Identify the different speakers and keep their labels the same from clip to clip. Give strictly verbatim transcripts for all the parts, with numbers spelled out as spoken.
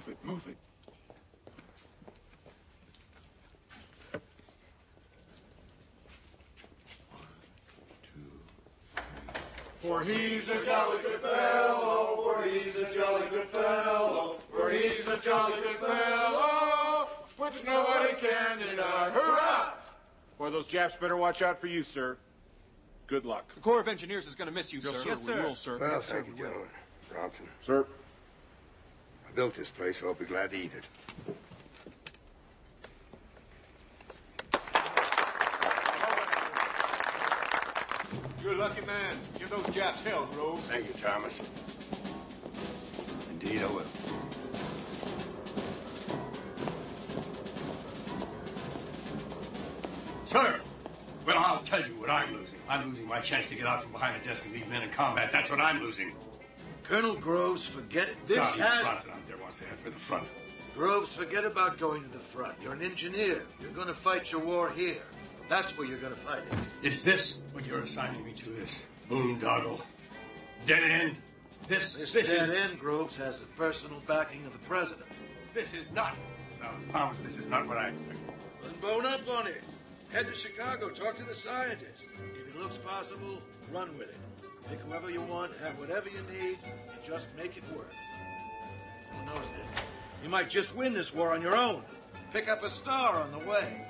Speaker 1: Move it, move it.
Speaker 2: For he's a jolly good fellow, for he's a jolly good fellow, for he's a jolly good fellow, which nobody can deny. Hurrah!
Speaker 3: Boy, those Japs better watch out for you, sir. Good luck.
Speaker 4: The Corps of Engineers is going to miss you,
Speaker 5: yes,
Speaker 4: sir.
Speaker 5: Sir.
Speaker 4: Yes, sir.
Speaker 5: We will, sir.
Speaker 1: Well,
Speaker 4: yes,
Speaker 1: thank
Speaker 4: sir,
Speaker 1: you, gentlemen. Bronson.
Speaker 3: Sir.
Speaker 1: I built this place, so I'll be glad to eat it.
Speaker 4: You're a lucky man. Give those Japs hell, Groves.
Speaker 1: Thank you, Thomas. Indeed, I will.
Speaker 5: Sir! Well, I'll tell you what I'm losing. I'm losing my chance to get out from behind a desk and lead men in combat. That's what I'm losing.
Speaker 6: Colonel Groves, forget it. This
Speaker 5: Sergeant
Speaker 6: has...
Speaker 5: Bronson out there wants to head for the front.
Speaker 6: Groves, forget about going to the front. You're an engineer. You're going to fight your war here. That's where you're going to fight it.
Speaker 5: Is this what you're assigning me to, this boondoggle? Dead end? This,
Speaker 6: This,
Speaker 5: this
Speaker 6: dead
Speaker 5: is...
Speaker 6: end, Groves, has the personal backing of the president.
Speaker 5: This is not... No, promise, this is not what I expected.
Speaker 6: Then bone up on it. Head to Chicago, talk to the scientists. If it looks possible, run with it. Pick whoever you want, have whatever you need, and just make it work. Who knows then? You might just win this war on your own. Pick up a star on the way.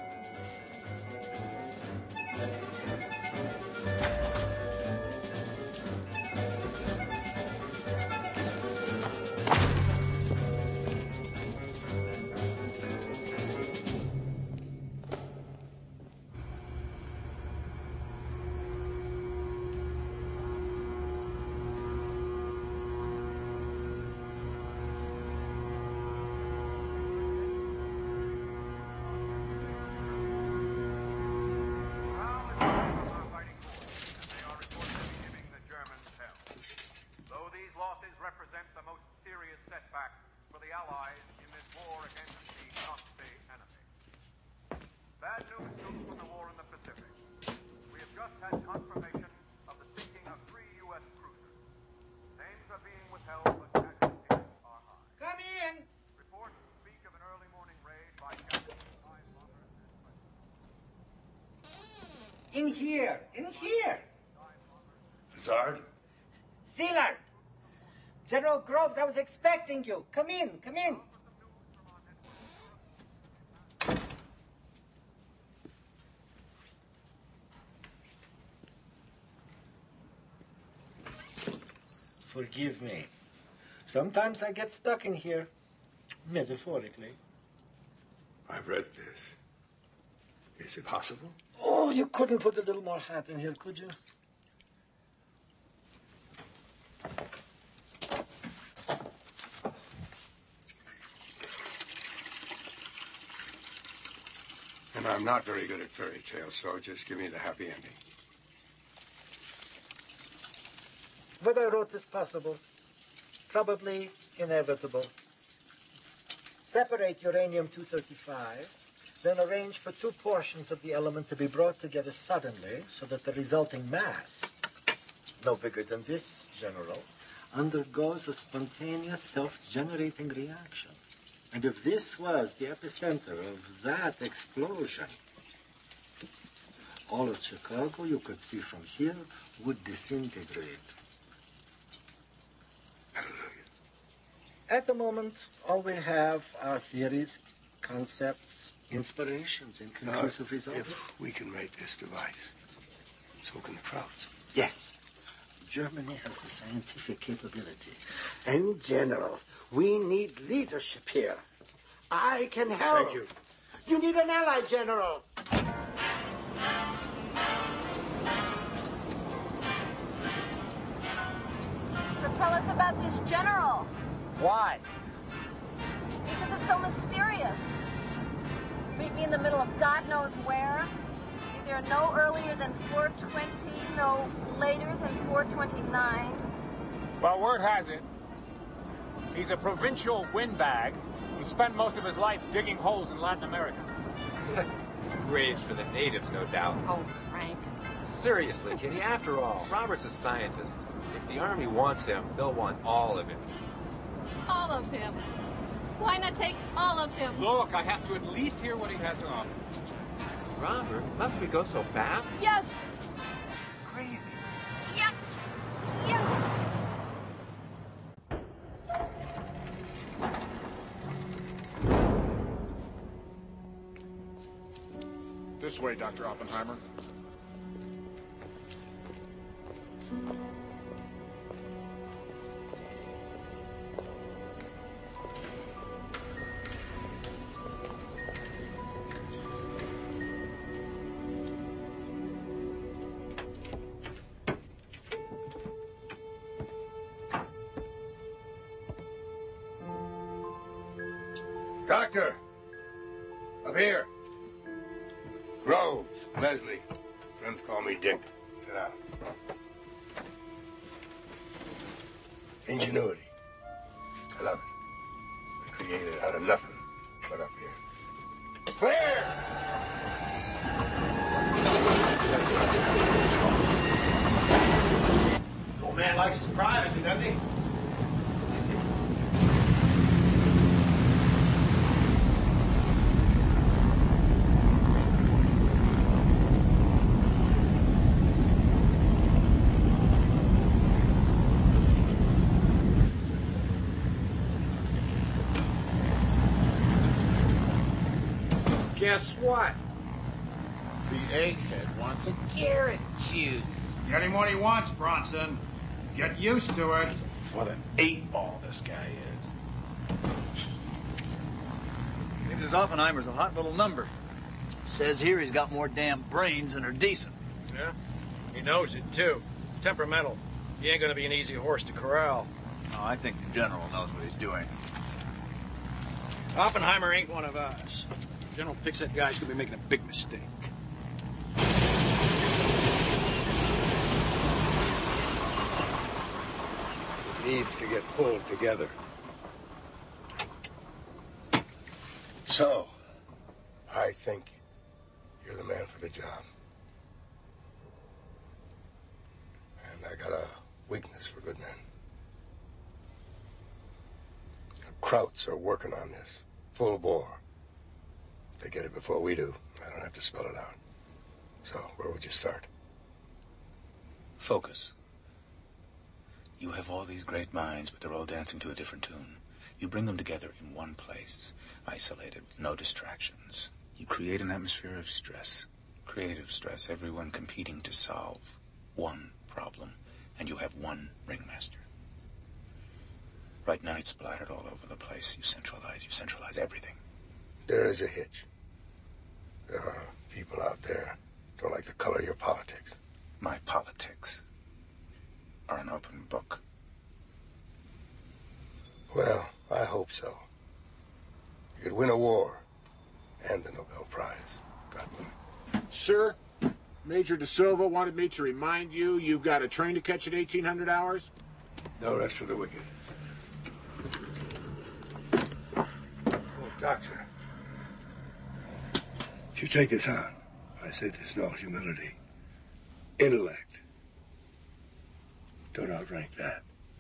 Speaker 7: In here, in here.
Speaker 1: Lazard?
Speaker 7: Sealand. General Groves, I was expecting you. Come in, come in. Forgive me. Sometimes I get stuck in here, metaphorically.
Speaker 1: I've read this. Is it possible?
Speaker 7: Oh, you couldn't put a little more hat in here, could you?
Speaker 1: And I'm not very good at fairy tales, so just give me the happy ending.
Speaker 7: What I wrote is possible, probably inevitable. Separate uranium two thirty-five, then arrange for two portions of the element to be brought together suddenly so that the resulting mass, no bigger than this, General, undergoes a spontaneous self-generating reaction. And if this was the epicenter of that explosion, all of Chicago you could see from here would disintegrate.
Speaker 1: Hallelujah.
Speaker 7: At the moment, all we have are theories, concepts, inspirations, inconclusive
Speaker 1: Now,
Speaker 7: results.
Speaker 1: if we can make this device, so can the Krauts.
Speaker 7: Yes. Germany has the scientific capability. And, General, we need leadership here. I can help.
Speaker 1: Thank you.
Speaker 7: You need an ally, General.
Speaker 8: So tell us about this general.
Speaker 7: Why?
Speaker 8: Because it's so mysterious. Meet me in the middle of God knows where. Either no earlier than four twenty, no later than four twenty-nine.
Speaker 3: Well, word has it, he's a provincial windbag who spent most of his life digging holes in Latin America.
Speaker 9: Graves for the natives, no doubt.
Speaker 8: Oh, Frank.
Speaker 9: Seriously, Kitty, after all, Robert's a scientist. If the Army wants him, they'll want all of him.
Speaker 8: All of him. Why not take all of him?
Speaker 3: Look, I have to at least hear what he has to offer.
Speaker 9: Robert, must we go so fast?
Speaker 8: Yes!
Speaker 9: It's crazy.
Speaker 8: Yes! Yes!
Speaker 2: This way, Doctor Oppenheimer.
Speaker 1: Doctor! Up here. Groves, Leslie. Friends call me Dick. Sit down. Ingenuity. I love it. I created out of nothing. But up here. Clear!
Speaker 5: Old man likes his privacy, doesn't he?
Speaker 2: Guess what? The egghead wants a carrot juice.
Speaker 4: Get him what he wants, Bronson. Get used to it.
Speaker 6: What an eight ball this guy is.
Speaker 10: Thinks Oppenheimer's a hot little number. Says here he's got more damn brains than are decent.
Speaker 4: Yeah? He knows it, too. Temperamental. He ain't gonna be an easy horse to corral.
Speaker 10: No, I think the general knows what he's doing.
Speaker 4: Oppenheimer ain't one of us. General picks that guy, he's gonna be making a big mistake.
Speaker 1: It needs to get pulled together. So, I think you're the man for the job. And I got a weakness for good men. The Krauts are working on this, full bore. If they get it before we do, I don't have to spell it out. So, where would you start?
Speaker 11: Focus. You have all these great minds, but they're all dancing to a different tune. You bring them together in one place, isolated, with no distractions. You create an atmosphere of stress, creative stress, everyone competing to solve one problem, and you have one ringmaster. Right now, it's splattered all over the place. You centralize, you centralize everything.
Speaker 1: There is a hitch. There are people out there who don't like the color of your politics.
Speaker 11: My politics are an open book.
Speaker 1: Well, I hope so. You could win a war and the Nobel Prize. God willing.
Speaker 2: Sir, Major De Silva wanted me to remind you you've got a train to catch at eighteen hundred hours.
Speaker 1: No rest for the wicked. Oh, Doctor. If you take this on, I say this in all humility. Intellect. Don't outrank that.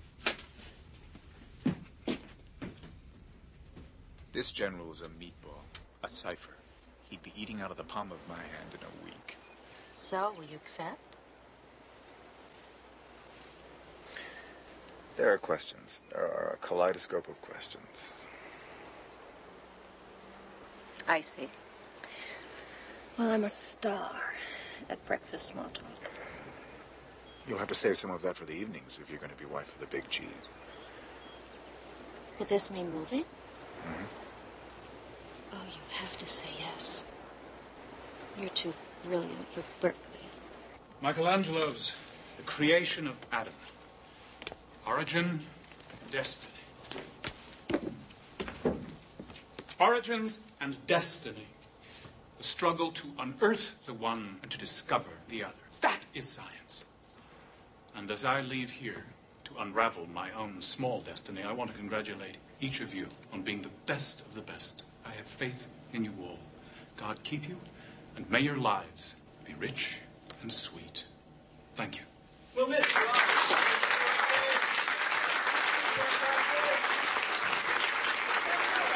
Speaker 11: This general is a meatball, a cipher. He'd be eating out of the palm of my hand in a week.
Speaker 8: So, will you accept?
Speaker 11: There are questions. There are a kaleidoscope of questions.
Speaker 8: I see. Well, I'm a star at breakfast small talk.
Speaker 11: You'll have to save some of that for the evenings if you're going to be wife of the big cheese.
Speaker 8: Would this mean moving?
Speaker 11: Mm-hmm.
Speaker 8: Oh, you have to say yes. You're too brilliant for Berkeley.
Speaker 3: Michelangelo's The Creation of Adam. Origin, destiny. Origins and destiny. The struggle to unearth the one and to discover the other. That is science. And as I leave here to unravel my own small destiny, I want to congratulate each of you on being the best of the best. I have faith in you all. God keep you, and may your lives be rich and sweet. Thank you.
Speaker 5: We'll miss you, Robert.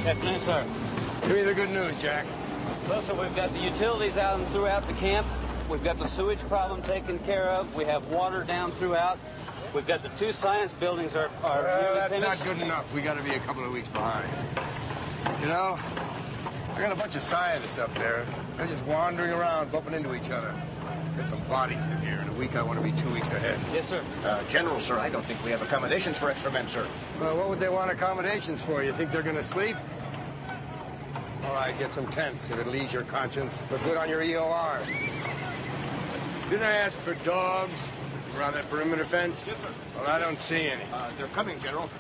Speaker 12: Afternoon, sir.
Speaker 1: Give me the good news, Jack.
Speaker 12: Well, sir, we've got the utilities out and throughout the camp. We've got the sewage problem taken care of. We have water down throughout. We've got the two science buildings are, are
Speaker 1: well,
Speaker 12: nearly
Speaker 1: that's
Speaker 12: finished.
Speaker 1: not good enough. We got to be a couple of weeks behind. You know, I got a bunch of scientists up there. They're just wandering around, bumping into each other. Get some bodies in here. In a week, I want to be two weeks ahead.
Speaker 12: Yes, sir.
Speaker 13: Uh, General, sir, I don't think we have accommodations for extra men, sir.
Speaker 1: Well, what would they want accommodations for? You think they're going to sleep? All right, get some tents if it'll ease your conscience. Look good on your E O R. Didn't I ask for dogs around that perimeter fence?
Speaker 13: Yes, sir.
Speaker 1: Well, I don't see any.
Speaker 13: Uh, they're coming, General.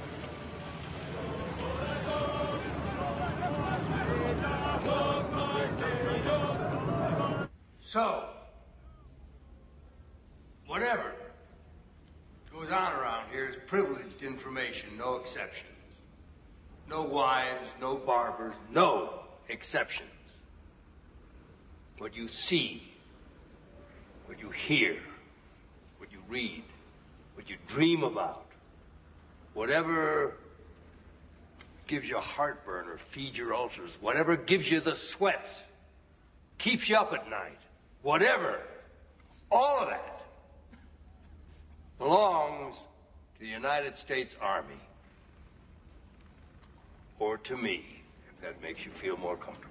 Speaker 1: So, whatever goes on around here is privileged information, no exceptions. No wives, no barbers, no exceptions. What you see, what you hear, what you read, what you dream about, whatever gives you heartburn or feeds your ulcers, whatever gives you the sweats, keeps you up at night, whatever, all of that belongs to the United States Army. Or to me, if that makes you feel more comfortable.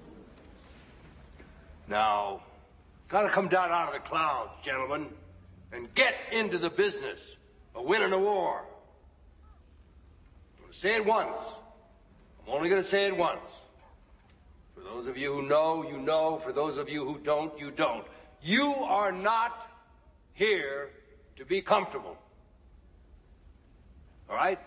Speaker 1: Now, gotta come down out of the clouds, gentlemen, and get into the business of winning a war. I'm gonna say it once. I'm only gonna say it once. For those of you who know, you know. For those of you who don't, you don't. You are not here to be comfortable. All right?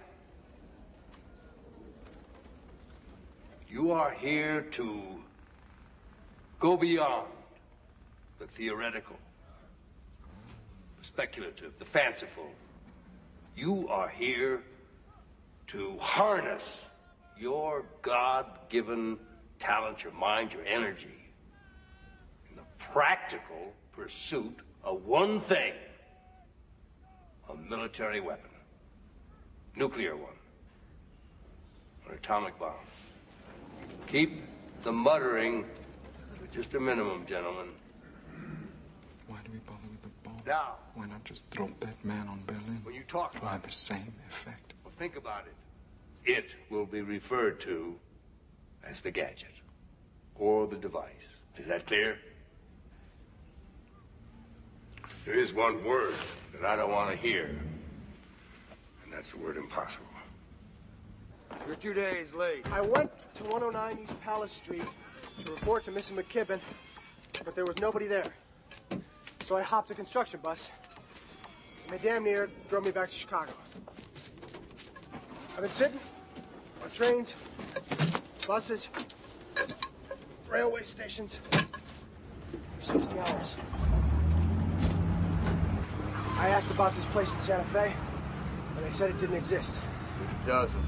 Speaker 1: You are here to go beyond the theoretical, the speculative, the fanciful. You are here to harness your God-given talent, your mind, your energy in the practical pursuit of one thing, a military weapon, nuclear one, an atomic bomb. Keep the muttering to just a minimum, gentlemen.
Speaker 14: Why do we bother with the bomb?
Speaker 1: Now,
Speaker 14: why not just drop that man on Berlin?
Speaker 1: When you talk
Speaker 14: It'll have the same effect.
Speaker 1: Well, think about it. It will be referred to as the gadget or the device. Is that clear? There is one word that I don't want to hear, and that's the word impossible.
Speaker 15: You're two days late. I went to one oh nine East Palace Street to report to Missus McKibben, but there was nobody there. So I hopped a construction bus, and they damn near drove me back to Chicago. I've been sitting on trains, buses, railway stations for sixty hours. I asked about this place in Santa Fe, and they said it didn't exist.
Speaker 13: It doesn't.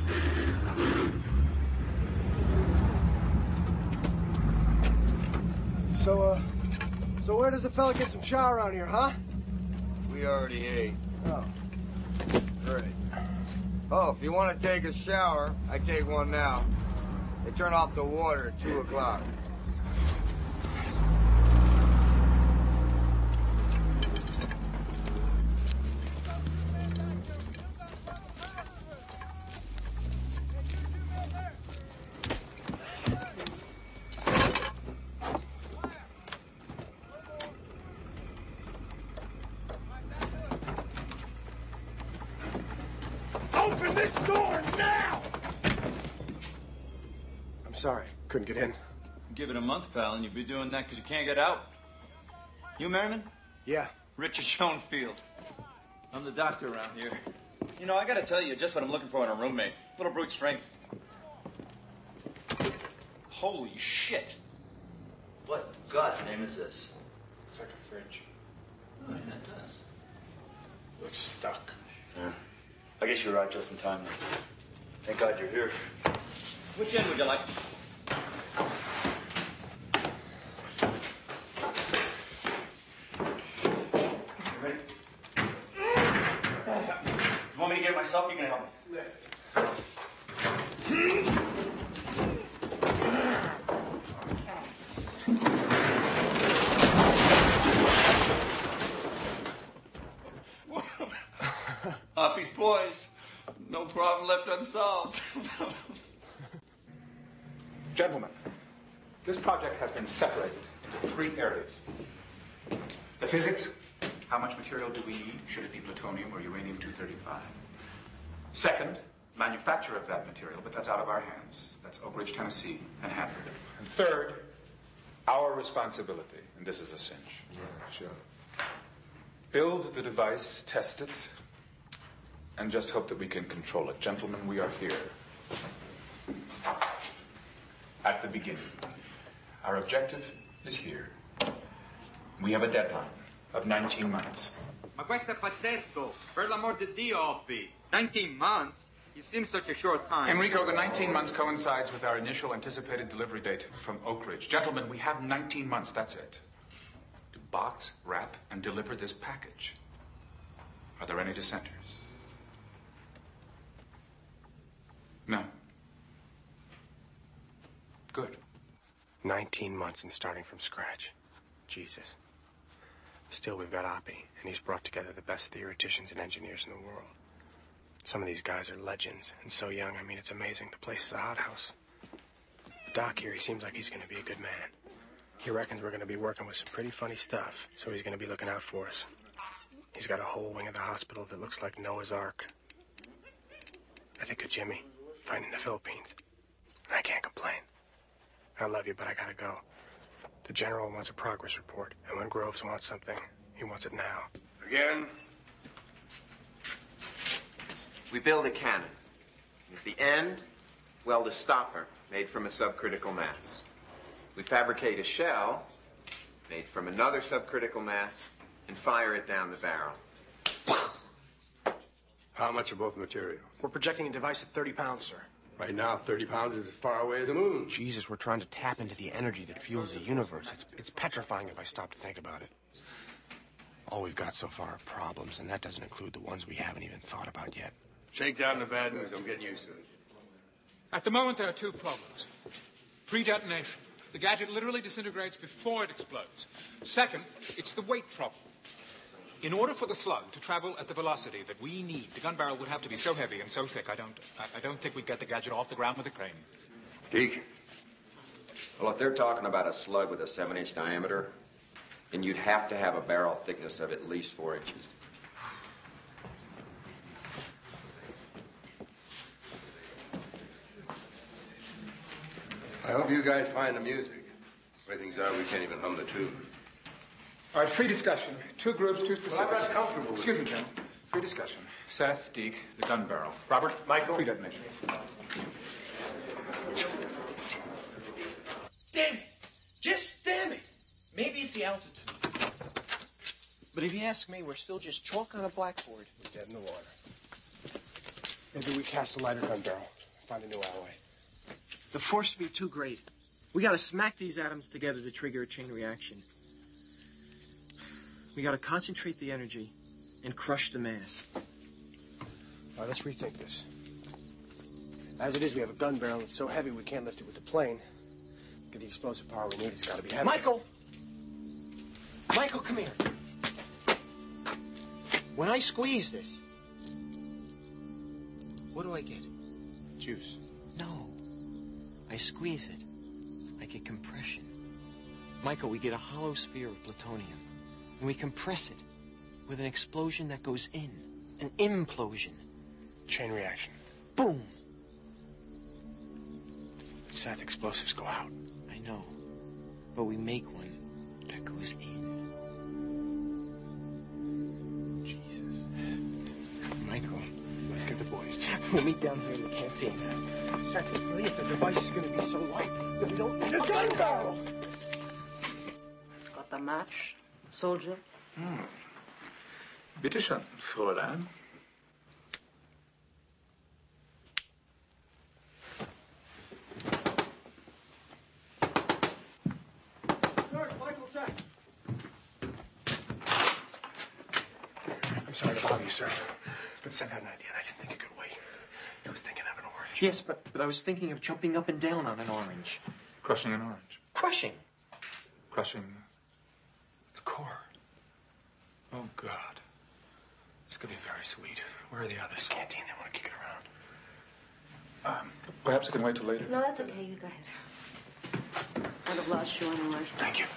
Speaker 15: So, uh, so where does the fella get some shower around here, huh?
Speaker 13: We already ate.
Speaker 15: Oh.
Speaker 13: Great. Oh, if you want to take a shower, I take one now. They turn off the water at two o'clock.
Speaker 15: Open this door now! I'm sorry, couldn't get in.
Speaker 10: Give it a month, pal, and you'll be doing that because you can't get out. You Merriman?
Speaker 15: Yeah.
Speaker 10: Richard Schoenfield. I'm the doctor around here. You know, I gotta tell you just what I'm looking for in a roommate. Little brute strength. Holy shit. What in God's name is this?
Speaker 1: It's like a fridge.
Speaker 10: Oh, yeah, it does.
Speaker 1: Looks stuck.
Speaker 10: Yeah. I guess you're right just in time. Thank God you're here. Which end would you like? You ready? You want me to get it myself? You can help me.
Speaker 1: Lift.
Speaker 10: boys. No problem left unsolved.
Speaker 3: Gentlemen, this project has been separated into three areas. The physics, how much material do we need? Should it be plutonium or uranium two thirty-five? Second, manufacture of that material, but that's out of our hands. That's Oak Ridge, Tennessee, and Hanford. And third, our responsibility, and this is a cinch.
Speaker 14: Yeah, sure.
Speaker 3: Build the device, test it, and just hope that we can control it. Gentlemen, we are here at the beginning. Our objective is here. We have a deadline of nineteen months.
Speaker 9: Ma questo è pazzesco. Per l'amor di Dio, Opie. nineteen months? It seems such a short time.
Speaker 3: Enrico, the nineteen months coincides with our initial anticipated delivery date from Oak Ridge. Gentlemen, we have nineteen months, that's it. To box, wrap, and deliver this package. Are there any dissenters? No. Good.
Speaker 16: nineteen months and starting from scratch. Jesus. Still, we've got Oppie, and he's brought together the best theoreticians and engineers in the world. Some of these guys are legends, and so young, I mean, it's amazing. The place is a hothouse. Doc here, he seems like he's going to be a good man. He reckons we're going to be working with some pretty funny stuff, so he's going to be looking out for us. He's got a whole wing of the hospital that looks like Noah's Ark. I think of Jimmy, fighting in the Philippines. I can't complain. I love you, but I gotta go. The general wants a progress report, and when Groves wants something, he wants it now.
Speaker 1: Again?
Speaker 17: We build a cannon. At the end, weld a stopper made from a subcritical mass. We fabricate a shell made from another subcritical mass and fire it down the barrel.
Speaker 5: How much are both materials?
Speaker 16: We're projecting a device at thirty pounds, sir.
Speaker 5: Right now, thirty pounds is as far away as the moon.
Speaker 16: Jesus, we're trying to tap into the energy that fuels the universe. It's, it's petrifying if I stop to think about it. All we've got so far are problems, and that doesn't include the ones we haven't even thought about yet.
Speaker 5: Shake down the bad news. I'm getting used to it.
Speaker 3: At the moment, there are two problems. Pre-detonation. The gadget literally disintegrates before it explodes. Second, it's the weight problem. In order for the slug to travel at the velocity that we need, the gun barrel would have to be so heavy and so thick, I don't, I, I don't think we'd get the gadget off the ground with a crane.
Speaker 5: Deke?
Speaker 18: Well, if they're talking about a slug with a seven-inch diameter, then you'd have to have a barrel thickness of at least four inches.
Speaker 5: I hope you guys find the music. The way things are, we can't even hum the tune.
Speaker 3: All right, free discussion. Two groups, two specifics.
Speaker 5: Well, I'm not comfortable with
Speaker 3: Excuse me, General. Free discussion. Seth, Deke, the gun barrel. Robert, Michael. Free detonation.
Speaker 19: Damn it! Just damn it! Maybe it's the altitude.
Speaker 15: But if you ask me, we're still just chalk on a blackboard.
Speaker 16: We're dead in the water. Maybe we cast a lighter gun barrel. Find a new alloy.
Speaker 15: The force would be too great. We gotta smack these atoms together to trigger a chain reaction. We gotta concentrate the energy and crush the mass.
Speaker 16: All right, let's rethink this. As it is, we have a gun barrel that's so heavy we can't lift it with the plane. Get the explosive power we need, it's gotta be heavy.
Speaker 15: Michael! Michael, come here. When I squeeze this, what do I get?
Speaker 16: Juice.
Speaker 15: No. I squeeze it. I get compression. Michael, we get a hollow sphere of plutonium, and we compress it with an explosion that goes in. An implosion.
Speaker 16: Chain reaction.
Speaker 15: Boom!
Speaker 16: Seth, explosives go out.
Speaker 15: I know. But we make one that goes in.
Speaker 16: Michael, let's get the boys.
Speaker 15: We'll meet down here in the canteen.
Speaker 16: Secondly, if the device is going to be so light that we don't need a gun barrel.
Speaker 20: Got a match, soldier?
Speaker 3: Hmm. Bitte schön, Fräulein.
Speaker 15: Sir, Michael Jack.
Speaker 16: I'm sorry to bother you, sir. But Seth had an idea, and I didn't think it could wait. He was thinking of an orange.
Speaker 15: Yes, but, but I was thinking of jumping up and down on an orange.
Speaker 3: Crushing an orange.
Speaker 15: Crushing?
Speaker 3: Crushing the core. Oh, God.
Speaker 11: This could be very sweet. Where are the others?
Speaker 16: The canteen, they want to kick it around.
Speaker 11: Um, perhaps it can wait till later.
Speaker 20: No, that's okay. You go ahead. I'd have lost you anyway.
Speaker 16: Thank you.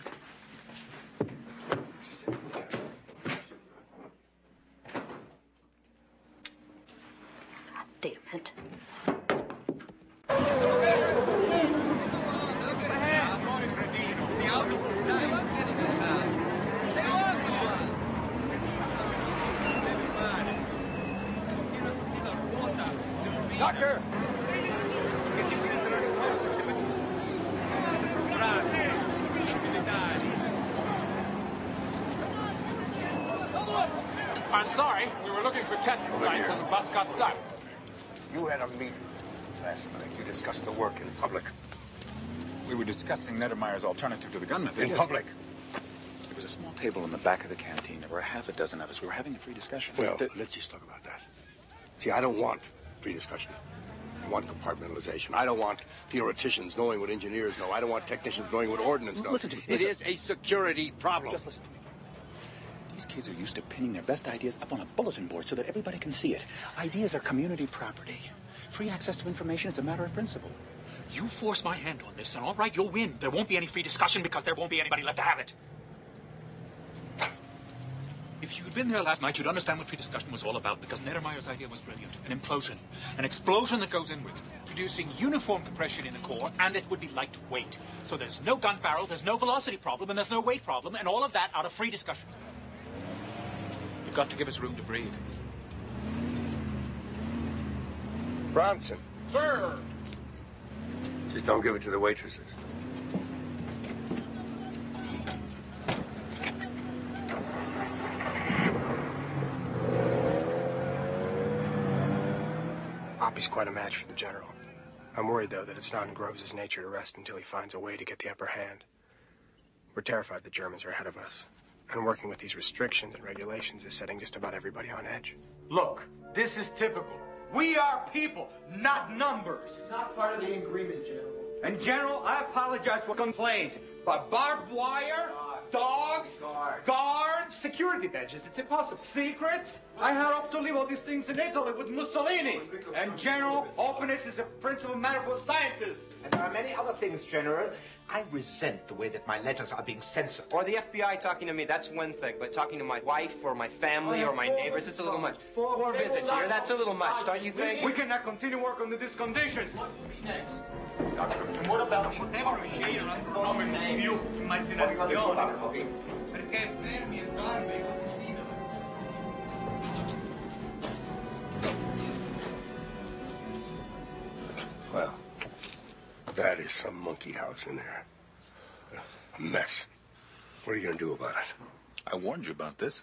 Speaker 20: God damn it.
Speaker 2: Doctor!
Speaker 3: I'm sorry. We were looking for test sites and the bus got stuck.
Speaker 11: You had a meeting last night. You discussed the work in public. We were discussing Nettermeyer's alternative to the gun method.
Speaker 5: In
Speaker 11: Yes.
Speaker 5: public?
Speaker 11: There was a small table in the back of the canteen. There were a half a dozen of us. We were having a free discussion.
Speaker 5: Well,
Speaker 11: The-
Speaker 5: let's just talk about that. See, I don't want free discussion. I want compartmentalization. I don't want theoreticians knowing what engineers know. I don't want technicians knowing what ordnance knows.
Speaker 11: Listen to me.
Speaker 5: It
Speaker 11: Listen.
Speaker 5: is a security problem.
Speaker 11: Just listen to me. These kids are used to pinning their best ideas up on a bulletin board so that everybody can see it. Ideas are community property. Free access to information, it's a matter of principle.
Speaker 3: You force my hand on this, and all right, you'll win. There won't be any free discussion because there won't be anybody left to have it. If you'd been there last night, you'd understand what free discussion was all about, because Nettermeyer's idea was brilliant. An implosion. An explosion that goes inwards, producing uniform compression in the core, and it would be lightweight. So there's no gun barrel, there's no velocity problem, and there's no weight problem, and all of that out of free discussion. You've got to give us room to breathe.
Speaker 5: Bronson.
Speaker 2: Sir!
Speaker 5: Just don't give it to the waitresses.
Speaker 16: Oppie's quite a match for the general. I'm worried, though, that it's not in Groves' nature to rest until he finds a way to get the upper hand. We're terrified the Germans are ahead of us. And working with these restrictions and regulations is setting just about everybody on edge.
Speaker 9: Look, this is typical. We are people, not numbers.
Speaker 15: Not part of the agreement, General.
Speaker 9: And General, I apologize for complaints, but barbed wire, dogs,
Speaker 15: Guard.
Speaker 9: guards, security badges, it's impossible. Secrets? I had hoped to leave all these things in Italy with Mussolini. And General, openness is a principal matter for scientists.
Speaker 19: And there are many other things, General. I resent the way that my letters are being censored.
Speaker 21: Or the F B I talking to me, that's one thing. But talking to my wife or my family or my neighbors, it's a little much. Four visits here, that's a little much, don't you think?
Speaker 9: We cannot continue work under these conditions.
Speaker 21: What's next?
Speaker 9: Doctor, what about the negotiator on più immaginazione? Perché fermi entrambi così si
Speaker 5: Well, that is some monkey house in there. A mess. What are you going to do about it?
Speaker 11: I warned you about this.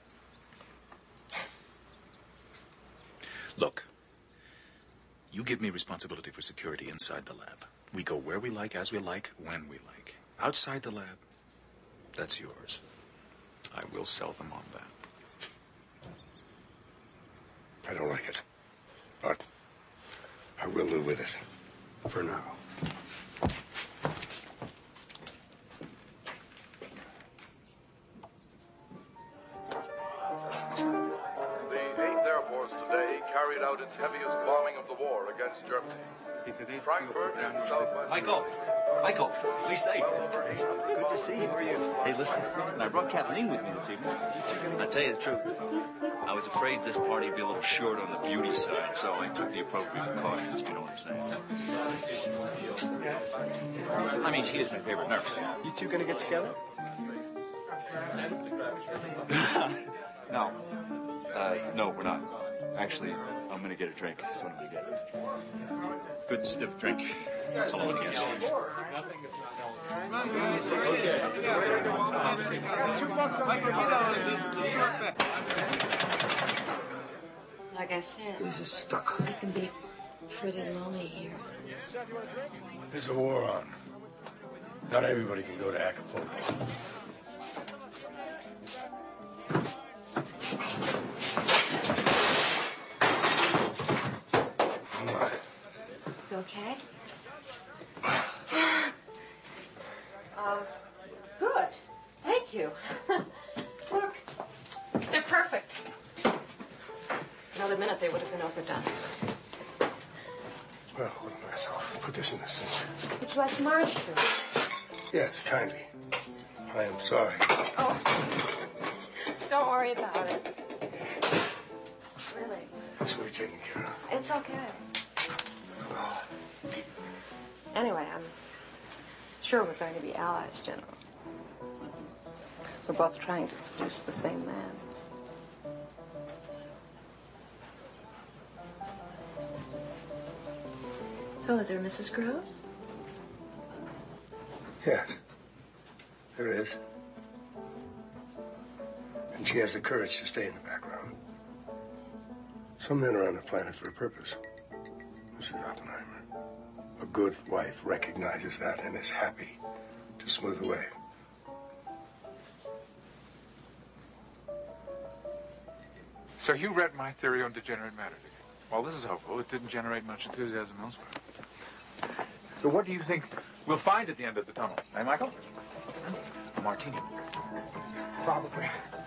Speaker 11: Look, you give me responsibility for security inside the lab. We go where we like, as we like, when we like. Outside the lab, that's yours. I will sell them on that.
Speaker 5: I don't like it. But I will live with it. For now.
Speaker 22: The eighth Air Force today carried out its heaviest bombing of the war against Germany. Frankfurt and southwest.
Speaker 10: Michael, Michael, please stay. Good to see you. How are you? Hey, listen, I brought Kathleen with me this evening. I'll tell you the truth. I was afraid this party would be a little short on the beauty side, so I took the appropriate precautions, you know what I'm saying? I mean, she is my favorite nurse.
Speaker 16: You two gonna get together?
Speaker 10: No. Uh, no, we're not. Actually, I'm gonna get a drink. That's what I'm gonna get. Good stiff drink. That's all I'm gonna get.
Speaker 20: Like I said,
Speaker 5: This is stuck.
Speaker 20: it can be pretty lonely here.
Speaker 5: There's a war on. Not everybody can go to Acapulco.
Speaker 20: You okay? um, good. Thank you. Look, they're perfect. Another minute, they would have been overdone.
Speaker 5: Well, what a mess. I'll put this in the sink.
Speaker 20: Would you like some orange juice?
Speaker 5: Yes, kindly. I am sorry.
Speaker 20: Oh, don't worry about it. Really.
Speaker 5: This will be taken care of.
Speaker 20: It's okay. Anyway, I'm sure we're going to be allies, General. We're both trying to seduce the same man. So, is there Missus Groves?
Speaker 5: Yes, there is. And she has the courage to stay in the background. Some men are on the planet for a purpose, Missus Oppenheimer. A good wife recognizes that and is happy to smooth the way.
Speaker 6: So you read my theory on degenerate matter. Well, this is hopeful. It didn't generate much enthusiasm elsewhere. So what do you think we'll find at the end of the tunnel? Hey, Michael? A martini.
Speaker 9: Probably.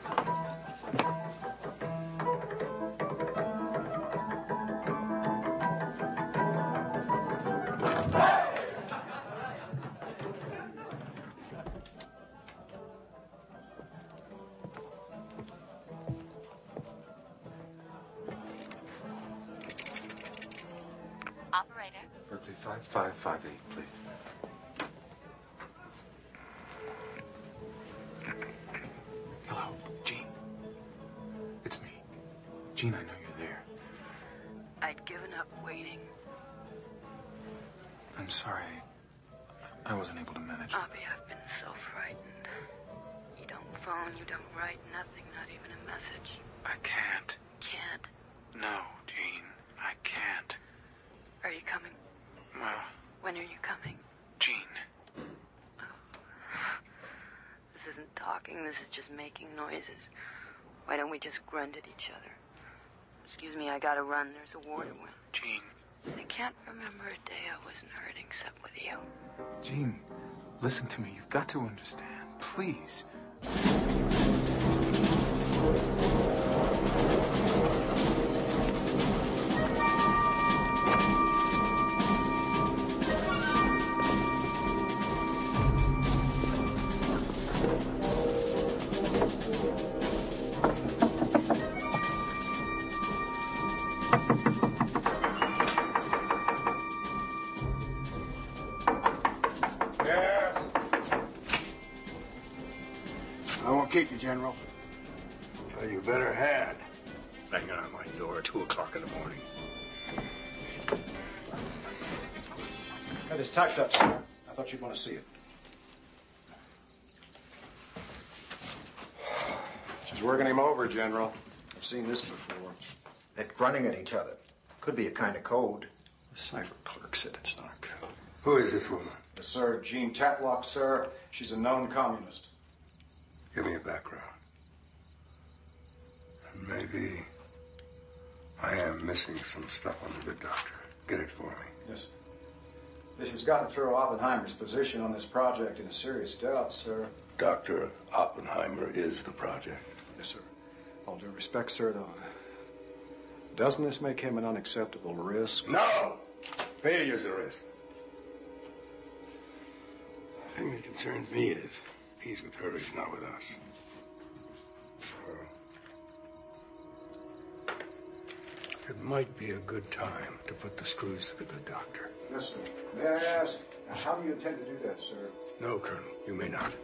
Speaker 20: Operator.
Speaker 6: Berkeley five five five eight, please. Hello, Gene. It's me. Gene, I know you're there.
Speaker 20: I'd given up waiting.
Speaker 6: I'm sorry. I wasn't able to manage.
Speaker 20: Bobby, I've been so frightened. You don't phone, you don't write, nothing, not even a message.
Speaker 6: I can't.
Speaker 20: Can't?
Speaker 6: No, Gene. I can't.
Speaker 20: Are you coming?
Speaker 6: Well,
Speaker 20: When are you coming?
Speaker 6: Gene.
Speaker 20: This isn't talking, this is just making noises. Why don't we just grunt at each other? Excuse me, I gotta run. There's a war to win.
Speaker 6: Gene.
Speaker 20: I can't remember a day I wasn't hurt except with you.
Speaker 6: Gene, listen to me. You've got to understand. Please.
Speaker 9: Yes. I won't keep you, General.
Speaker 5: Well, you better had. Banging on my door at two o'clock in the morning.
Speaker 4: Got this typed up, sir. I thought you'd want to see it. She's working him over, General. I've seen this before.
Speaker 19: They're grunting at each other. Could be a kind of code.
Speaker 4: The cipher clerk said it's not code.
Speaker 5: Who is this woman?
Speaker 4: Yes, sir. Jean Tatlock, sir. She's a known communist.
Speaker 5: Give me a background. Maybe I am missing some stuff on the good doctor. Get it for me.
Speaker 4: Yes. This has gotten to throw Oppenheimer's position on this project into serious doubt, sir.
Speaker 5: Doctor Oppenheimer is the project.
Speaker 4: Yes, sir. All due respect, sir, though. Doesn't this make him an unacceptable risk?
Speaker 5: No! Failure's a risk. The thing that concerns me is he's with her, he's not with us. Well, it might be a good time to put the screws to the good doctor.
Speaker 4: Yes, sir. May I ask, how do you intend to do that, sir?
Speaker 5: No, Colonel, you may not.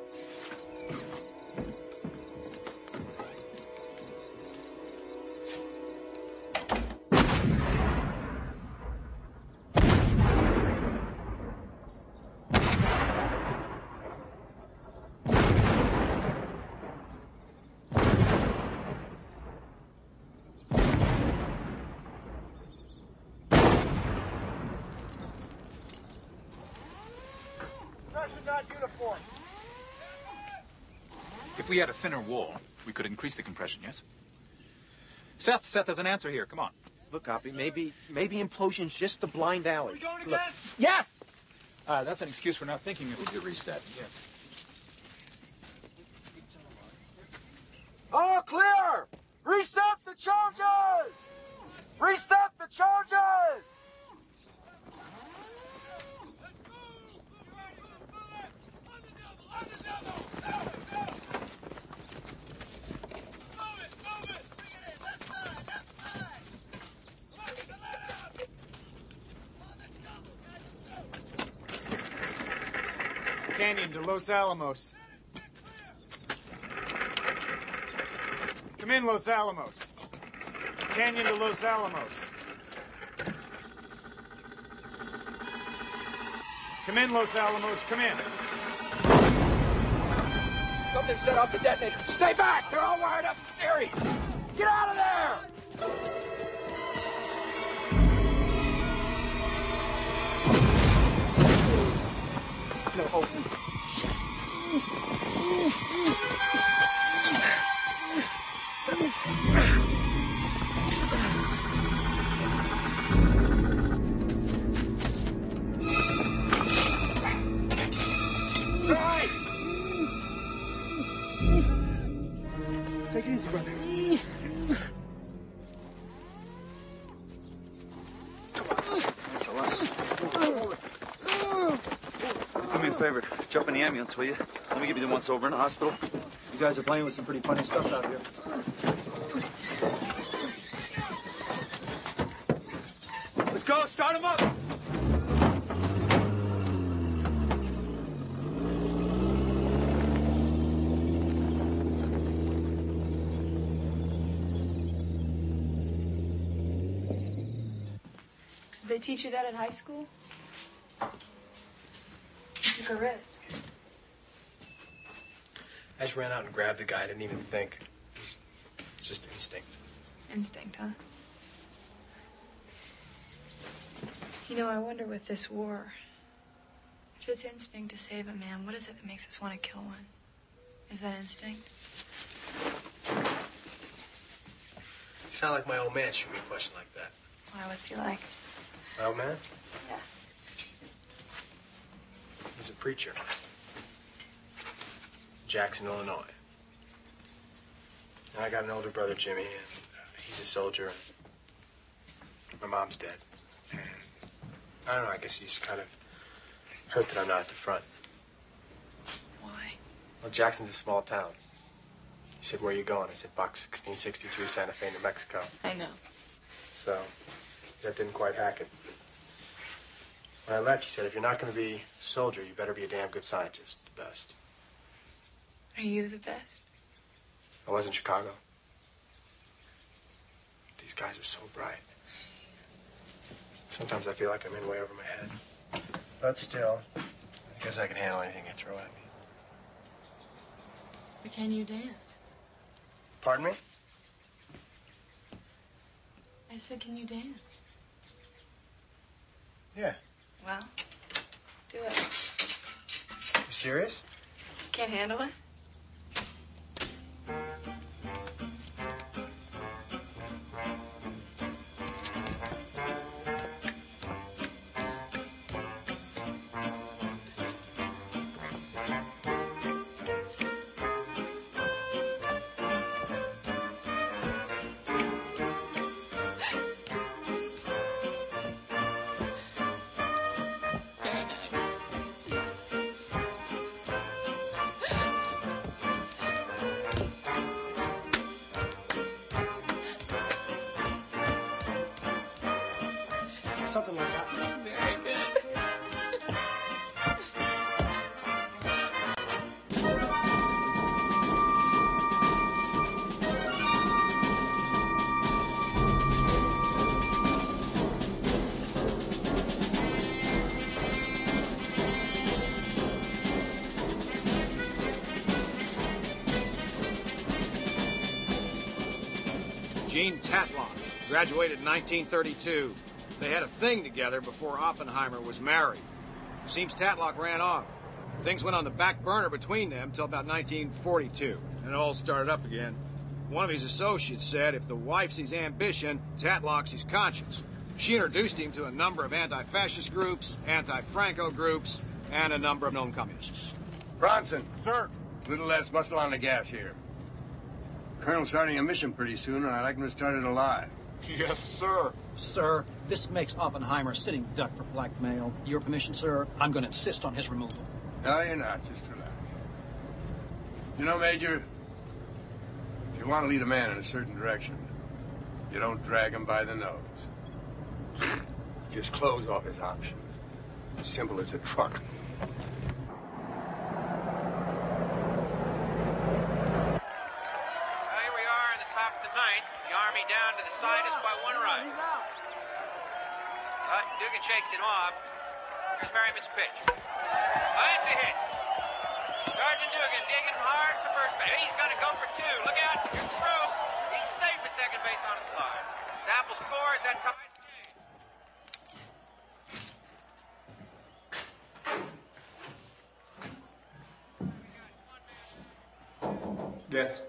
Speaker 9: Uniform.
Speaker 3: If we had a thinner wall, we could increase the compression, yes? Seth, Seth has an answer here. Come on.
Speaker 21: Look, Oppie, maybe maybe implosion's just the blind alley.
Speaker 9: We going
Speaker 21: Look.
Speaker 9: again?
Speaker 21: Yes!
Speaker 3: Uh, that's an excuse for not thinking. If we could reset, yes.
Speaker 9: All clear!
Speaker 2: Reset the charges! Reset the charges!
Speaker 9: Canyon to Los Alamos. Come in, Los Alamos. Canyon to Los Alamos. Come in, Los Alamos, come in.
Speaker 2: Something set off the detonator. Stay back! They're all wired up in series! Get out of there! No, oh. Take it easy, brother.
Speaker 10: That's a lot. Do me a favor. Jump in the ambulance, will you? Let me give you the once over in the hospital.
Speaker 7: You guys are playing with some pretty funny stuff out here.
Speaker 10: Let's go. Start him up.
Speaker 8: Did they teach you that at high school? You took a risk.
Speaker 16: I just ran out and grabbed the guy. I didn't even think. It's just instinct.
Speaker 8: Instinct, huh? You know, I wonder with this war, if it's instinct to save a man, what is it that makes us want to kill one? Is that instinct?
Speaker 16: You sound like my old man shooting me a question like that.
Speaker 8: Why, what's he like?
Speaker 16: My old man?
Speaker 8: Yeah.
Speaker 16: He's a preacher. Jackson, Illinois. And I got an older brother, Jimmy, and uh, he's a soldier. My mom's dead. And I don't know, I guess he's kind of hurt that I'm not at the front.
Speaker 8: Why?
Speaker 16: Well, Jackson's a small town. He said, where are you going? I said, Box sixteen sixty-three, Santa Fe, New Mexico.
Speaker 8: I know.
Speaker 16: So that didn't quite hack it. When I left, he said, if you're not going to be a soldier, you better be a damn good scientist, the best.
Speaker 8: Are you the best?
Speaker 16: I was in Chicago. These guys are so bright. Sometimes I feel like I'm in way over my head. But still, I guess I can handle anything they throw at me.
Speaker 8: But can you dance?
Speaker 16: Pardon me?
Speaker 8: I said, can you dance?
Speaker 16: Yeah.
Speaker 8: Well, do it.
Speaker 16: You serious?
Speaker 8: Can't handle it?
Speaker 15: Something like that.
Speaker 8: Very good.
Speaker 4: Gene Tatlock, graduated in nineteen thirty-two. They had a thing together before Oppenheimer was married. Seems Tatlock ran off. Things went on the back burner between them till about nineteen forty-two, and it all started up again. One of his associates said if the wife sees ambition, Tatlock sees conscience. She introduced him to a number of anti-fascist groups, anti-Franco groups, and a number of known communists.
Speaker 1: Bronson.
Speaker 4: Sir.
Speaker 1: A little less muscle on the gas here.
Speaker 5: Colonel's starting a mission pretty soon, and I'd like him to start it alive.
Speaker 3: Yes, sir.
Speaker 12: Sir, this makes Oppenheimer a sitting duck for blackmail. Your permission, sir, I'm going to insist on his removal.
Speaker 5: No, you're not. Just relax. You know, Major, if you want to lead a man in a certain direction, you don't drag him by the nose. Just close off his options. As simple as a truck.
Speaker 4: The Army down to the side is by one run. Uh, Dugan shakes him off. Here's Merriman's pitch. Oh, that's a hit. Sergeant Dugan digging hard for first base. He's going to go for two. Look out. Here's throw. He's safe at second base on a slide. Zapple scores. That ties the game.
Speaker 6: Yes.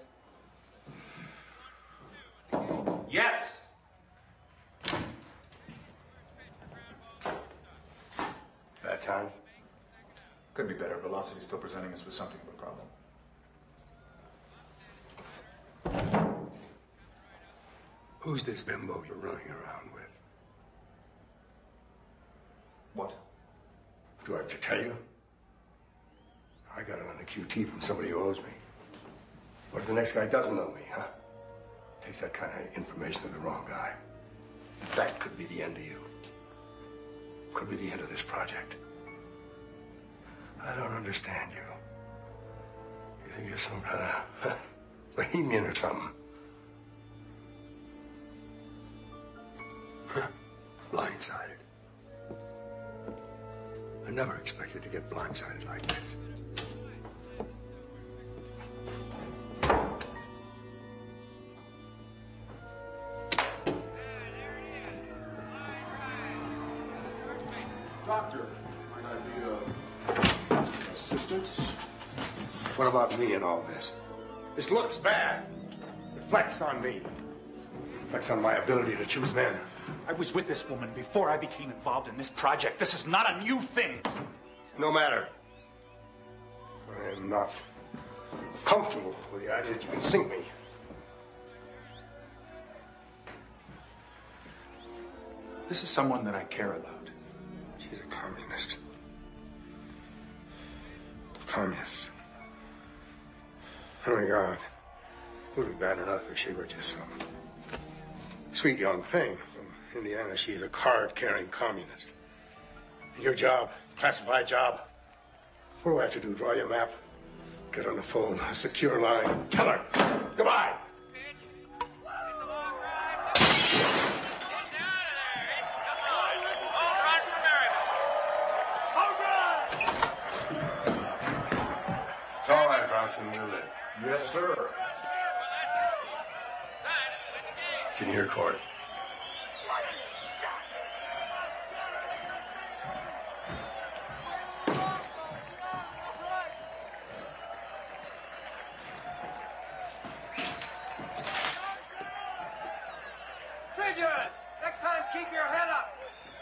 Speaker 6: Yes!
Speaker 5: That time?
Speaker 6: Could be better. Velocity's still presenting us with something of a problem.
Speaker 5: Who's this bimbo you're running around with?
Speaker 6: What?
Speaker 5: Do I have to tell you? I got it on the Q T from somebody who owes me. What if the next guy doesn't know me, huh? Takes that kind of information to the wrong guy. That could be the end of you. Could be the end of this project. I don't understand you. You think you're some kind of bohemian or something? Huh. Blindsided. I never expected to get blindsided like this.
Speaker 9: Doctor, might I be of assistance?
Speaker 5: What about me in all this? This looks bad. Reflects on me. Reflects on my ability to choose men.
Speaker 3: I was with this woman before I became involved in this project. This is not a new thing.
Speaker 5: No matter. I am not comfortable with the idea that you can sink me.
Speaker 3: This is someone that I care about.
Speaker 5: She's a communist. Communist. Oh my God. It would be bad enough if she were just some sweet young thing from Indiana. She's a card-carrying communist. Your job, classified job. What do I have to do? Draw your map? Get on the phone, a secure line. Tell her. Goodbye. It's all right, Bronson. We'll live.
Speaker 9: Yes, sir.
Speaker 5: It's in your court.
Speaker 2: Figures! Next time, keep your head up.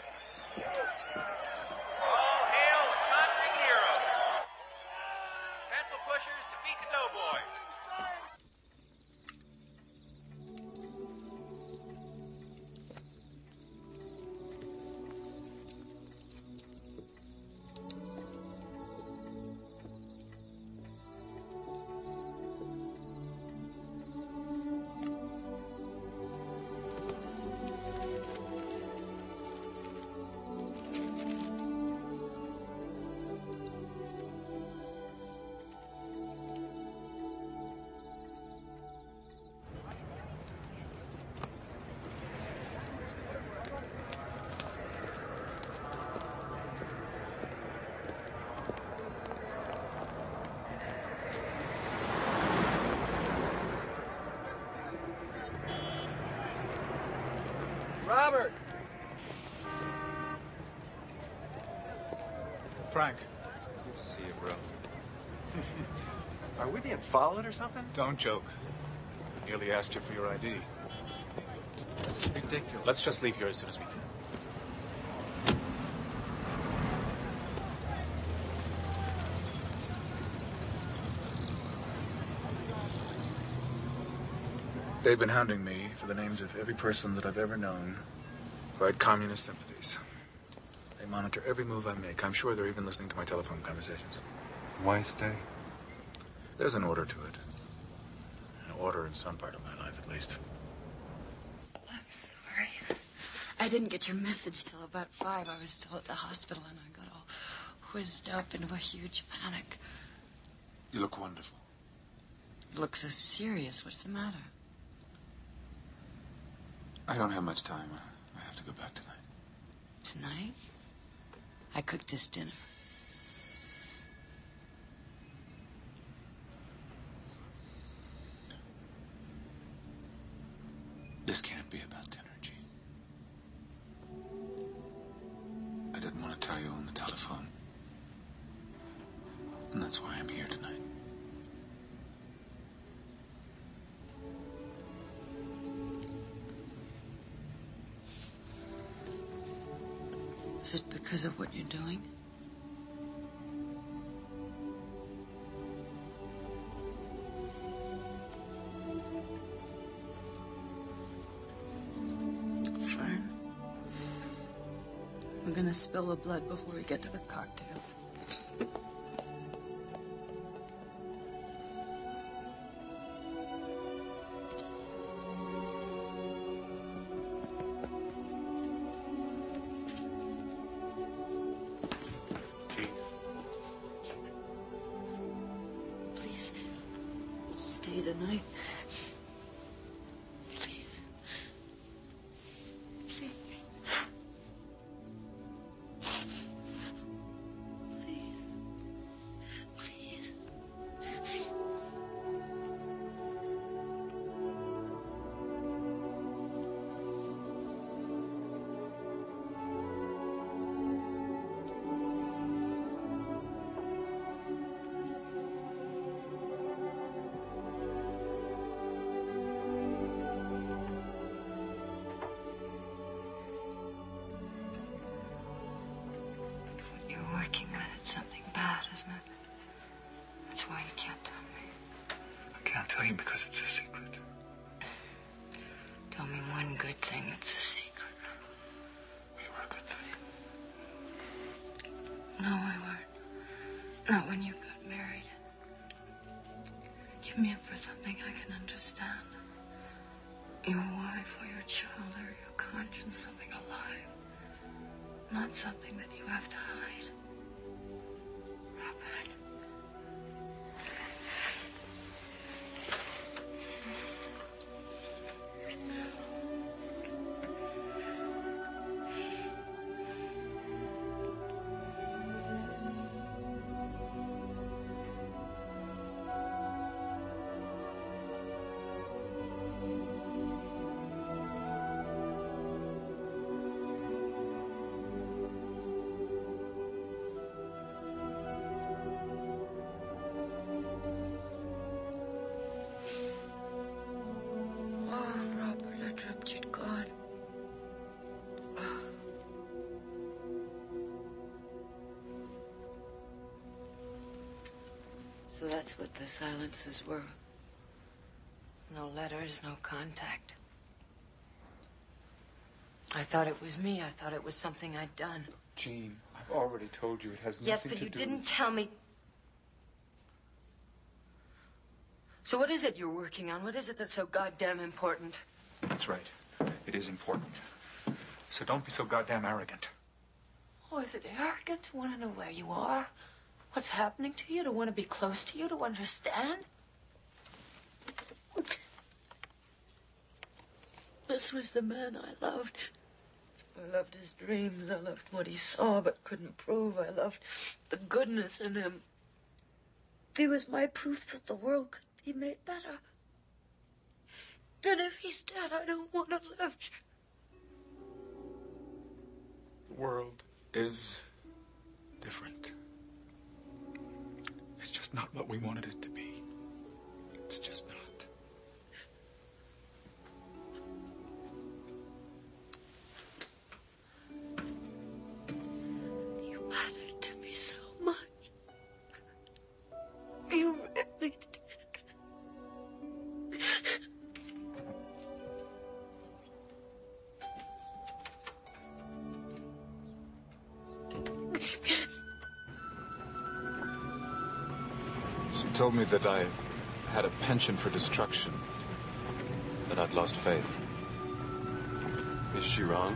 Speaker 4: All hail the conquering hero. Pencil pushers defeat the doughboys.
Speaker 15: Robert!
Speaker 3: Frank.
Speaker 14: Good to see you, bro.
Speaker 9: Are we being followed or something?
Speaker 3: Don't joke. Nearly asked you for your I D.
Speaker 14: This is ridiculous.
Speaker 3: Let's just leave here as soon as we can.
Speaker 6: They've been hounding me for the names of every person that I've ever known who had communist sympathies. They monitor every move I make. I'm sure they're even listening to my telephone conversations.
Speaker 14: Why stay?
Speaker 6: There's an order to it. An order in some part of my life, at least.
Speaker 8: I'm sorry. I didn't get your message till about five. I was still at the hospital, and I got all whizzed up into a huge panic.
Speaker 6: You look wonderful.
Speaker 8: You look so serious. What's the matter?
Speaker 6: I don't have much time. I have to go back tonight.
Speaker 8: Tonight? I cooked us dinner.
Speaker 6: This can't be about dinner, Gene. I didn't want to tell you on the telephone. And that's why I'm here tonight.
Speaker 8: Is it because of what you're doing? Fern, we're gonna spill the blood before we get to the cocktails. Please, stay tonight. Please. Please. Please. Please. What you're working with, it's something bad, isn't it? That's why you can't tell me.
Speaker 6: I can't tell you because it's a secret.
Speaker 8: Tell me one good thing that's a secret.
Speaker 6: We were a good thing.
Speaker 8: No, we weren't. Not when you got married. Give me up for something I can understand. Your wife or your child or your conscience, something alive. Not something that you have to hide. Robert. Oh, Robert, I dreamt you'd gone. So that's what the silences were. No letters, no contact. I thought it was me. I thought it was something I'd done.
Speaker 6: Gene, I've already told you it has nothing
Speaker 8: Yes, but
Speaker 6: to
Speaker 8: you
Speaker 6: do
Speaker 8: didn't
Speaker 6: with...
Speaker 8: tell me. So what is it you're working on? What is it that's so goddamn important?
Speaker 6: That's right. It is important. So don't be so goddamn arrogant.
Speaker 8: Oh, is it arrogant to want to know where you are? What's happening to you? To want to be close to you? To understand? This was the man I loved. I loved his dreams. I loved what he saw but couldn't prove. I loved the goodness in him. He was my proof that the world could be made better. And if he's dead, I don't want to live.
Speaker 6: The world is different. It's just not what we wanted it to be. It's just not.
Speaker 8: You mattered to me so much. You really did.
Speaker 6: told me that I had a penchant for destruction, that I'd lost faith.
Speaker 5: Is she wrong?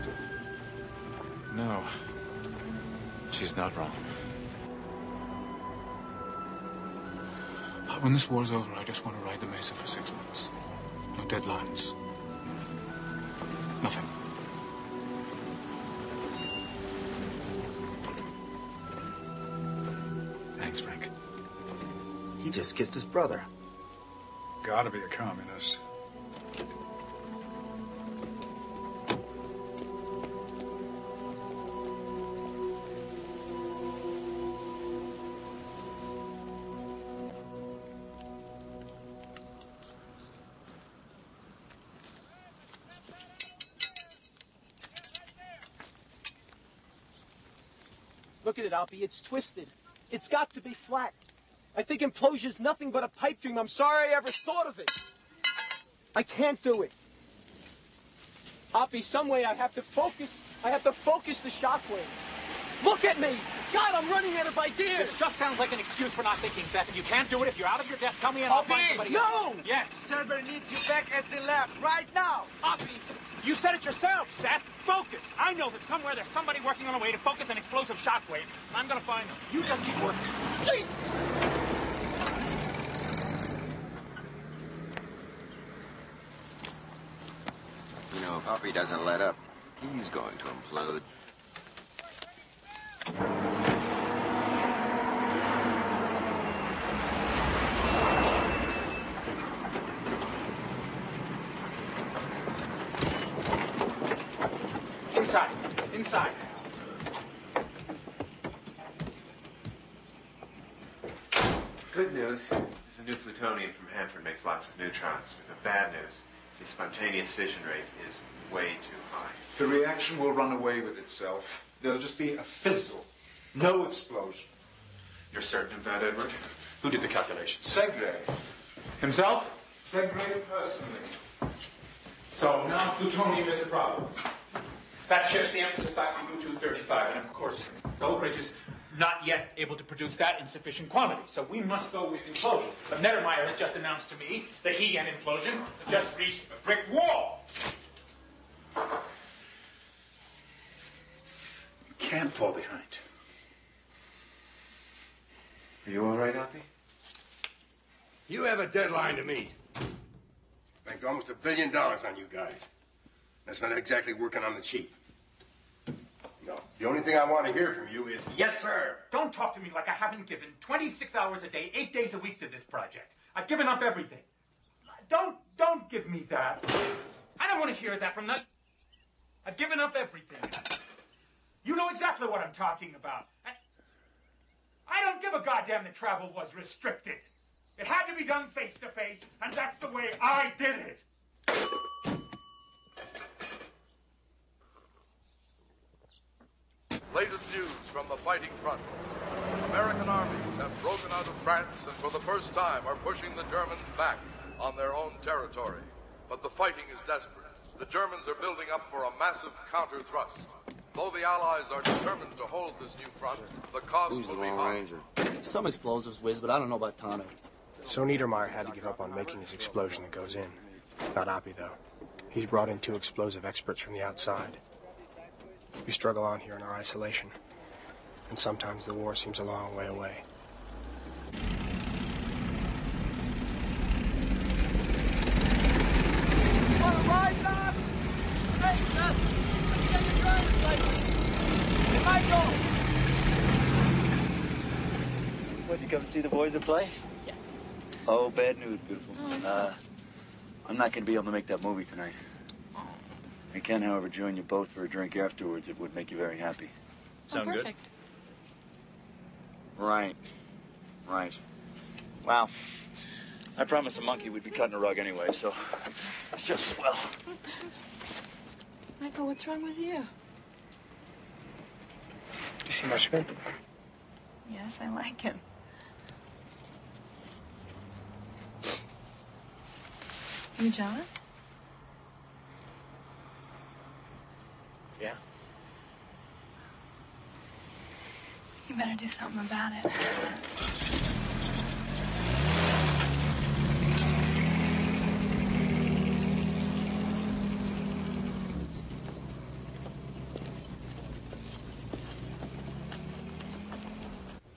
Speaker 6: No, she's not wrong. When this war's over, I just want to ride the Mesa for six months. No deadlines. Nothing. Thanks, Frank.
Speaker 7: He just kissed his brother.
Speaker 13: Gotta be a communist.
Speaker 15: Look at it, Alpy. It's twisted. It's got to be flat. I think implosion's nothing but a pipe dream. I'm sorry I ever thought of it. I can't do it. Alpy, some way I have to focus. I have to focus the shockwave. Look at me! God, I'm running out of ideas!
Speaker 12: This just sounds like an excuse for not thinking, Seth. If you can't do it, if you're out of your depth, tell me and I'll find somebody
Speaker 15: no!
Speaker 12: else. No! Yes.
Speaker 15: Server needs you back at the lab right now.
Speaker 12: Alpy, you said it yourself, Seth. Focus. I know that somewhere there's somebody working on a way to focus an explosive shockwave. I'm gonna find them. You just keep working.
Speaker 15: Jesus!
Speaker 18: You know, if Hoppy doesn't let up, he's going to implode.
Speaker 12: Inside. Inside.
Speaker 17: Good news is the new plutonium from Hanford makes lots of neutrons. But the bad news is the spontaneous fission rate is way too high.
Speaker 13: The reaction will run away with itself. There'll just be a fizzle. No explosion.
Speaker 6: You're certain of that, Edward? Who did the calculations?
Speaker 13: Segre.
Speaker 6: Himself?
Speaker 13: Segre personally.
Speaker 12: So now plutonium is a problem. That shifts the emphasis back to U two thirty-five, and of course, Goldridge is not yet able to produce that in sufficient quantity, so we must go with implosion. But Nettermeyer has just announced to me that he and implosion have just reached a brick wall.
Speaker 13: You can't fall behind.
Speaker 17: Are you all right, Alfie?
Speaker 5: You have a deadline to meet. Spent almost a billion dollars on you guys. That's not exactly working on the cheap. No. The only thing I want to hear from you is, yes, sir.
Speaker 12: Don't talk to me like I haven't given twenty-six hours a day, eight days a week to this project. I've given up everything. Don't, don't give me that. I don't want to hear that from that. I've given up everything. You know exactly what I'm talking about. I, I don't give a goddamn that travel was restricted. It had to be done face to face, and that's the way I did it.
Speaker 22: Latest news from the fighting fronts. American armies have broken out of France and for the first time are pushing the Germans back on their own territory. But the fighting is desperate. The Germans are building up for a massive counter-thrust. Though the Allies are determined to hold this new front, the cost
Speaker 16: Who's
Speaker 22: will
Speaker 16: the
Speaker 22: be
Speaker 16: Lone
Speaker 22: high.
Speaker 16: Ranger?
Speaker 7: Some explosives whiz, but I don't know about Tano.
Speaker 16: So Niedermeyer had to give up on making his explosion that goes in. Not Oppie, though. He's brought in two explosive experts from the outside. We struggle on here in our isolation. And sometimes the war seems a long way away.
Speaker 15: Want to ride, Doc? Hey, Seth. Let me get your driver's license. Hey, Michael.
Speaker 11: What'd you come see the boys at play?
Speaker 8: Yes.
Speaker 11: Oh, bad news, beautiful. Uh, I'm not going to be able to make that movie tonight. I can, however, join you both for a drink afterwards. It would make you very happy. Sound
Speaker 8: oh, perfect.
Speaker 11: good? Right. Right. Well, I promised the monkey we'd be cutting a rug anyway, so it's just as well.
Speaker 8: Michael, what's wrong with you?
Speaker 16: You see Michigan?
Speaker 8: Yes, I like him. You jealous?
Speaker 16: Yeah.
Speaker 8: You better do something about it.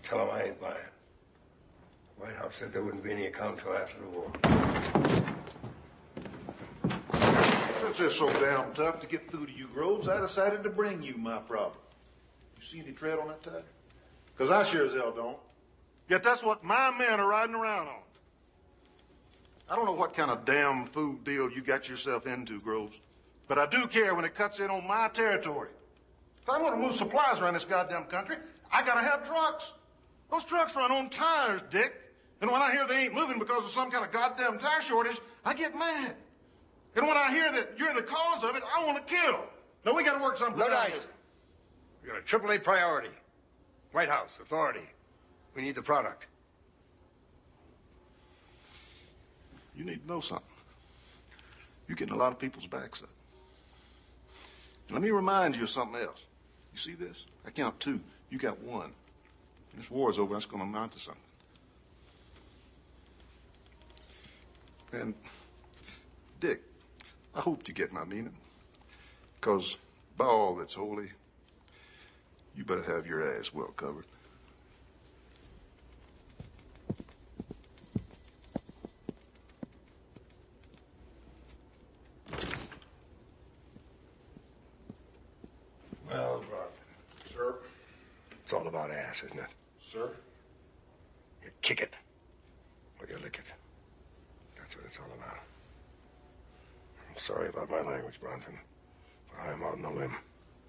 Speaker 5: Tell him I ain't buying. White House said there wouldn't be any account until after the war.
Speaker 19: Since it's so damn tough to get through to you, Groves, I decided to bring you my problem. You see any tread on that tag? Because I sure as hell don't. Yet that's what my men are riding around on. I don't know what kind of damn food deal you got yourself into, Groves, but I do care when it cuts in on my territory. If I'm going to move supplies around this goddamn country, I gotta have trucks. Those trucks run on tires, Dick. And when I hear they ain't moving because of some kind of goddamn tire shortage, I get mad. And when I hear that you're the cause of it, I want to kill. Now, we got to work something
Speaker 5: No
Speaker 19: out
Speaker 5: dice.
Speaker 19: here.
Speaker 5: We got a triple A priority. White House, authority. We need the product.
Speaker 19: You need to know something. You're getting a lot of people's backs up. Let me remind you of something else. You see this? I count two. You got one. When this war's over, that's going to amount to something. And, Dick, I hope you get my meaning. Because, by all that's holy, you better have your ass well covered.
Speaker 5: Well, Rob.
Speaker 19: Sir?
Speaker 5: It's all about ass, isn't it?
Speaker 19: Sir?
Speaker 5: You kick it, or you lick it. That's what it's all about. I'm sorry about my language, Bronson, but I am out on a limb.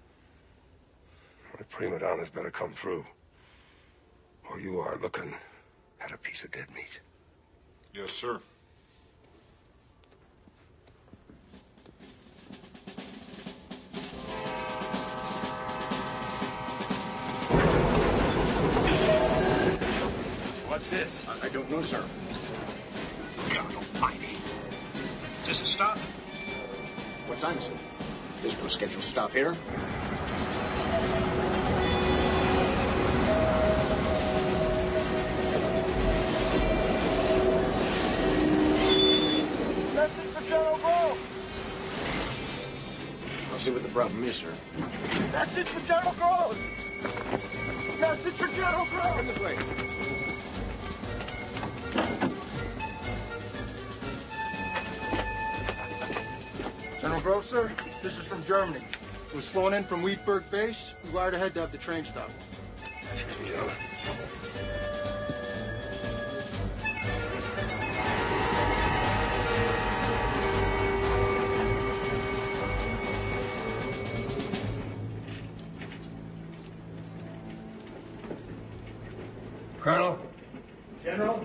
Speaker 5: The prima donnas better come through, or you are looking at a piece of dead meat.
Speaker 19: Yes, sir.
Speaker 5: What's this?
Speaker 16: I, I don't know, sir.
Speaker 4: God almighty. Is this a stop?
Speaker 16: What time is it? There's no scheduled stop here.
Speaker 9: Message for General Groves.
Speaker 16: I'll see what the problem is, sir.
Speaker 9: Message for General Groves. Message for General Groves.
Speaker 16: Come this way.
Speaker 15: General Groves, sir, this is from Germany. It was flown in from Wiedberg Base. We wired ahead to have the train stop.
Speaker 5: Excuse me, gentlemen. Colonel?
Speaker 15: General?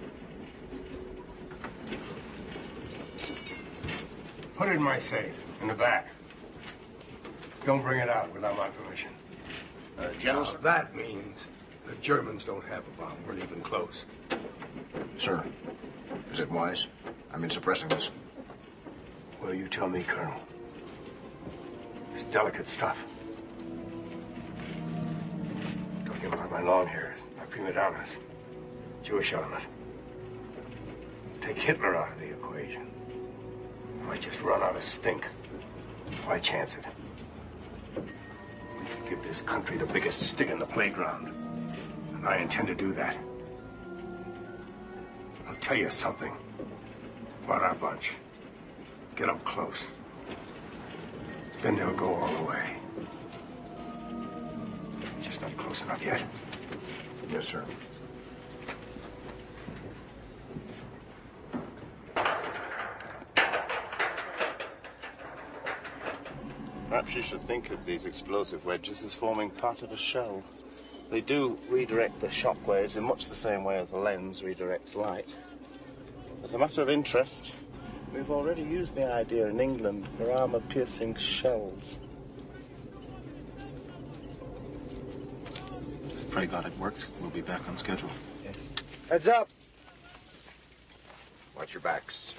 Speaker 5: Put it in my safe, in the back. Don't bring it out without my permission.
Speaker 16: Uh, General,
Speaker 5: now, that means the Germans don't have a bomb. We're even close.
Speaker 16: Sir, is it wise? I mean, suppressing this.
Speaker 5: Well, you tell me, Colonel. It's delicate stuff. Talking about my long hairs, my prima donnas, Jewish element. Take Hitler out of the equation. I just run out of stink. Why chance it? We can give this country the biggest stick in the playground. And I intend to do that. I'll tell you something about our bunch. Get up close. Then they'll go all the way. Just not close enough yet.
Speaker 16: Yes, sir.
Speaker 20: Perhaps you should think of these explosive wedges as forming part of a shell. They do redirect the shock waves in much the same way as a lens redirects light. As a matter of interest, we've already used the idea in England for armor-piercing shells.
Speaker 11: Just pray God it works. We'll be back on schedule.
Speaker 16: Yes.
Speaker 15: Heads up.
Speaker 16: Watch your backs.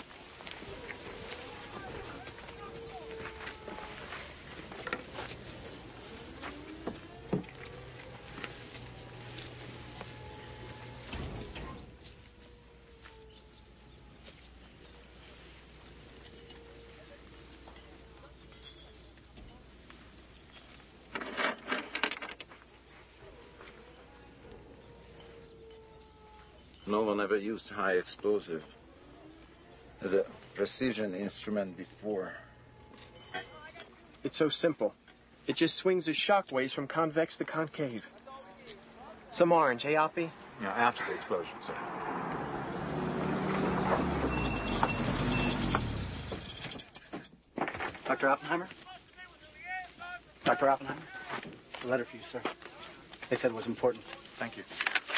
Speaker 10: no one ever used high explosive as a precision instrument before.
Speaker 15: It's so simple. It just swings the shock waves from convex to concave. Some orange, eh, Oppie?
Speaker 6: Yeah, after the explosion, sir.
Speaker 15: Doctor Oppenheimer? Doctor Oppenheimer? A letter for you, sir. They said it was important.
Speaker 6: Thank you.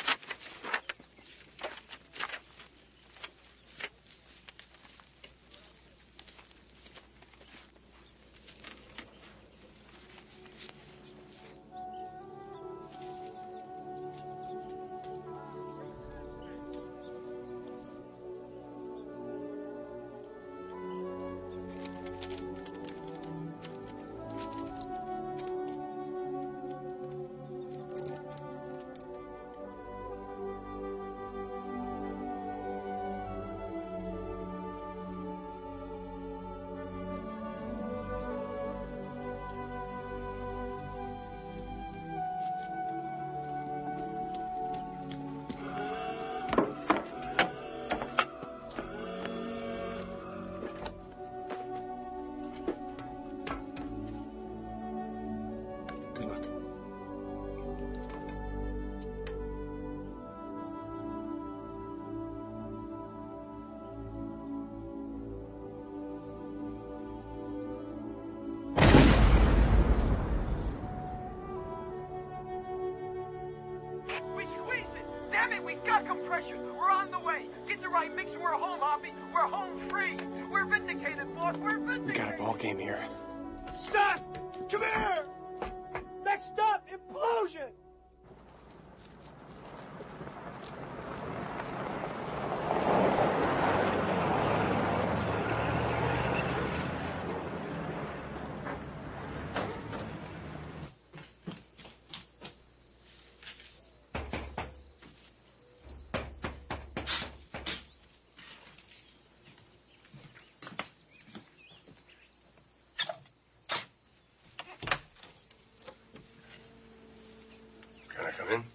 Speaker 5: Come in.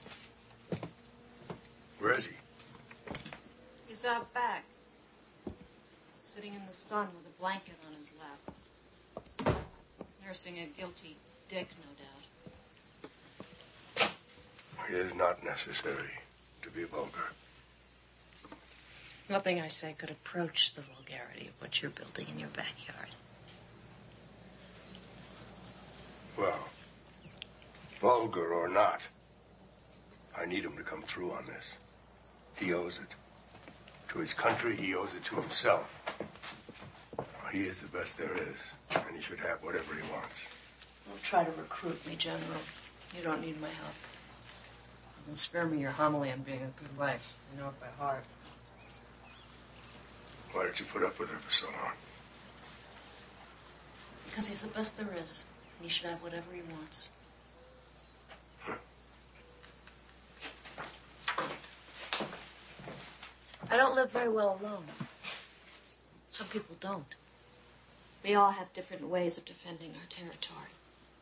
Speaker 5: Where is he?
Speaker 21: He's out back, sitting in the sun with a blanket on his lap, nursing a guilty dick, no doubt.
Speaker 5: It is not necessary to be vulgar.
Speaker 21: Nothing I say could approach the vulgarity of what you're building in your backyard.
Speaker 5: Well, vulgar or not, I need him to come through on this. He owes it to his country. He owes it to himself. He is the best there is, and he should have whatever he wants.
Speaker 21: Don't try to recruit me, General. You don't need my help. Don't spare me your homily on being a good wife. I know it by heart.
Speaker 5: Why did you put up with her for so long?
Speaker 21: Because he's the best there is. And he should have whatever he wants. I don't live very well alone. Some people don't. We all have different ways of defending our territory.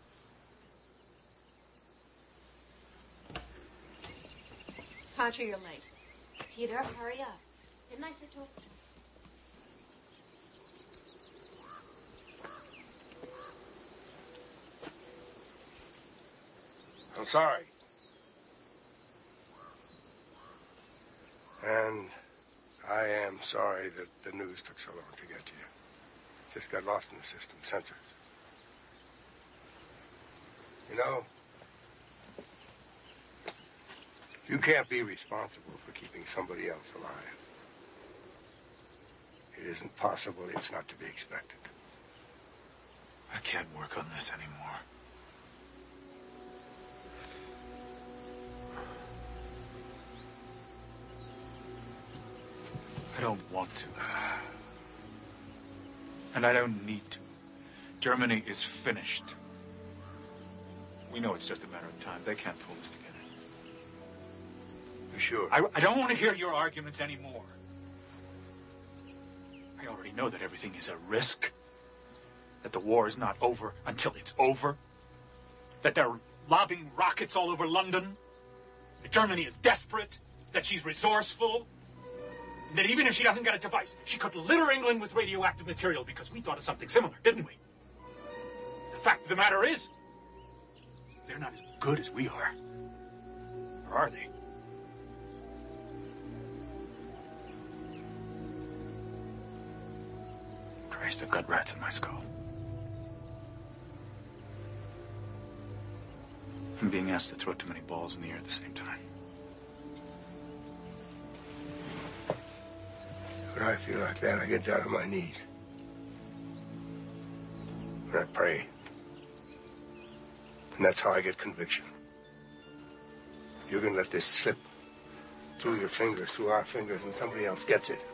Speaker 21: Contra, you're late. Peter, hurry up. Didn't I say talk to him?
Speaker 5: I'm sorry. And I am sorry that the news took so long to get to you. Just got lost in the system, censors. You know, you can't be responsible for keeping somebody else alive. It isn't possible. It's not to be expected.
Speaker 6: I can't work on this anymore. I don't want to. And I don't need to. Germany is finished. We know it's just a matter of time. They can't pull us together.
Speaker 5: You sure?
Speaker 6: I, I don't want to hear your arguments anymore. I already know that everything is a risk. That the war is not over until it's over. That they're lobbing rockets all over London. That Germany is desperate.
Speaker 12: that she's resourceful, that even if she doesn't get a device, she could litter England with radioactive material because we thought of something similar, didn't we? The fact of the matter is, they're not as good as we are. Or are they?
Speaker 11: Christ, I've got rats in my skull. I'm being asked to throw too many balls in the air at the same time.
Speaker 5: When I feel like that, I get down on my knees. And I pray. And that's how I get conviction. You're gonna let this slip through your fingers, through our fingers, and somebody else gets it.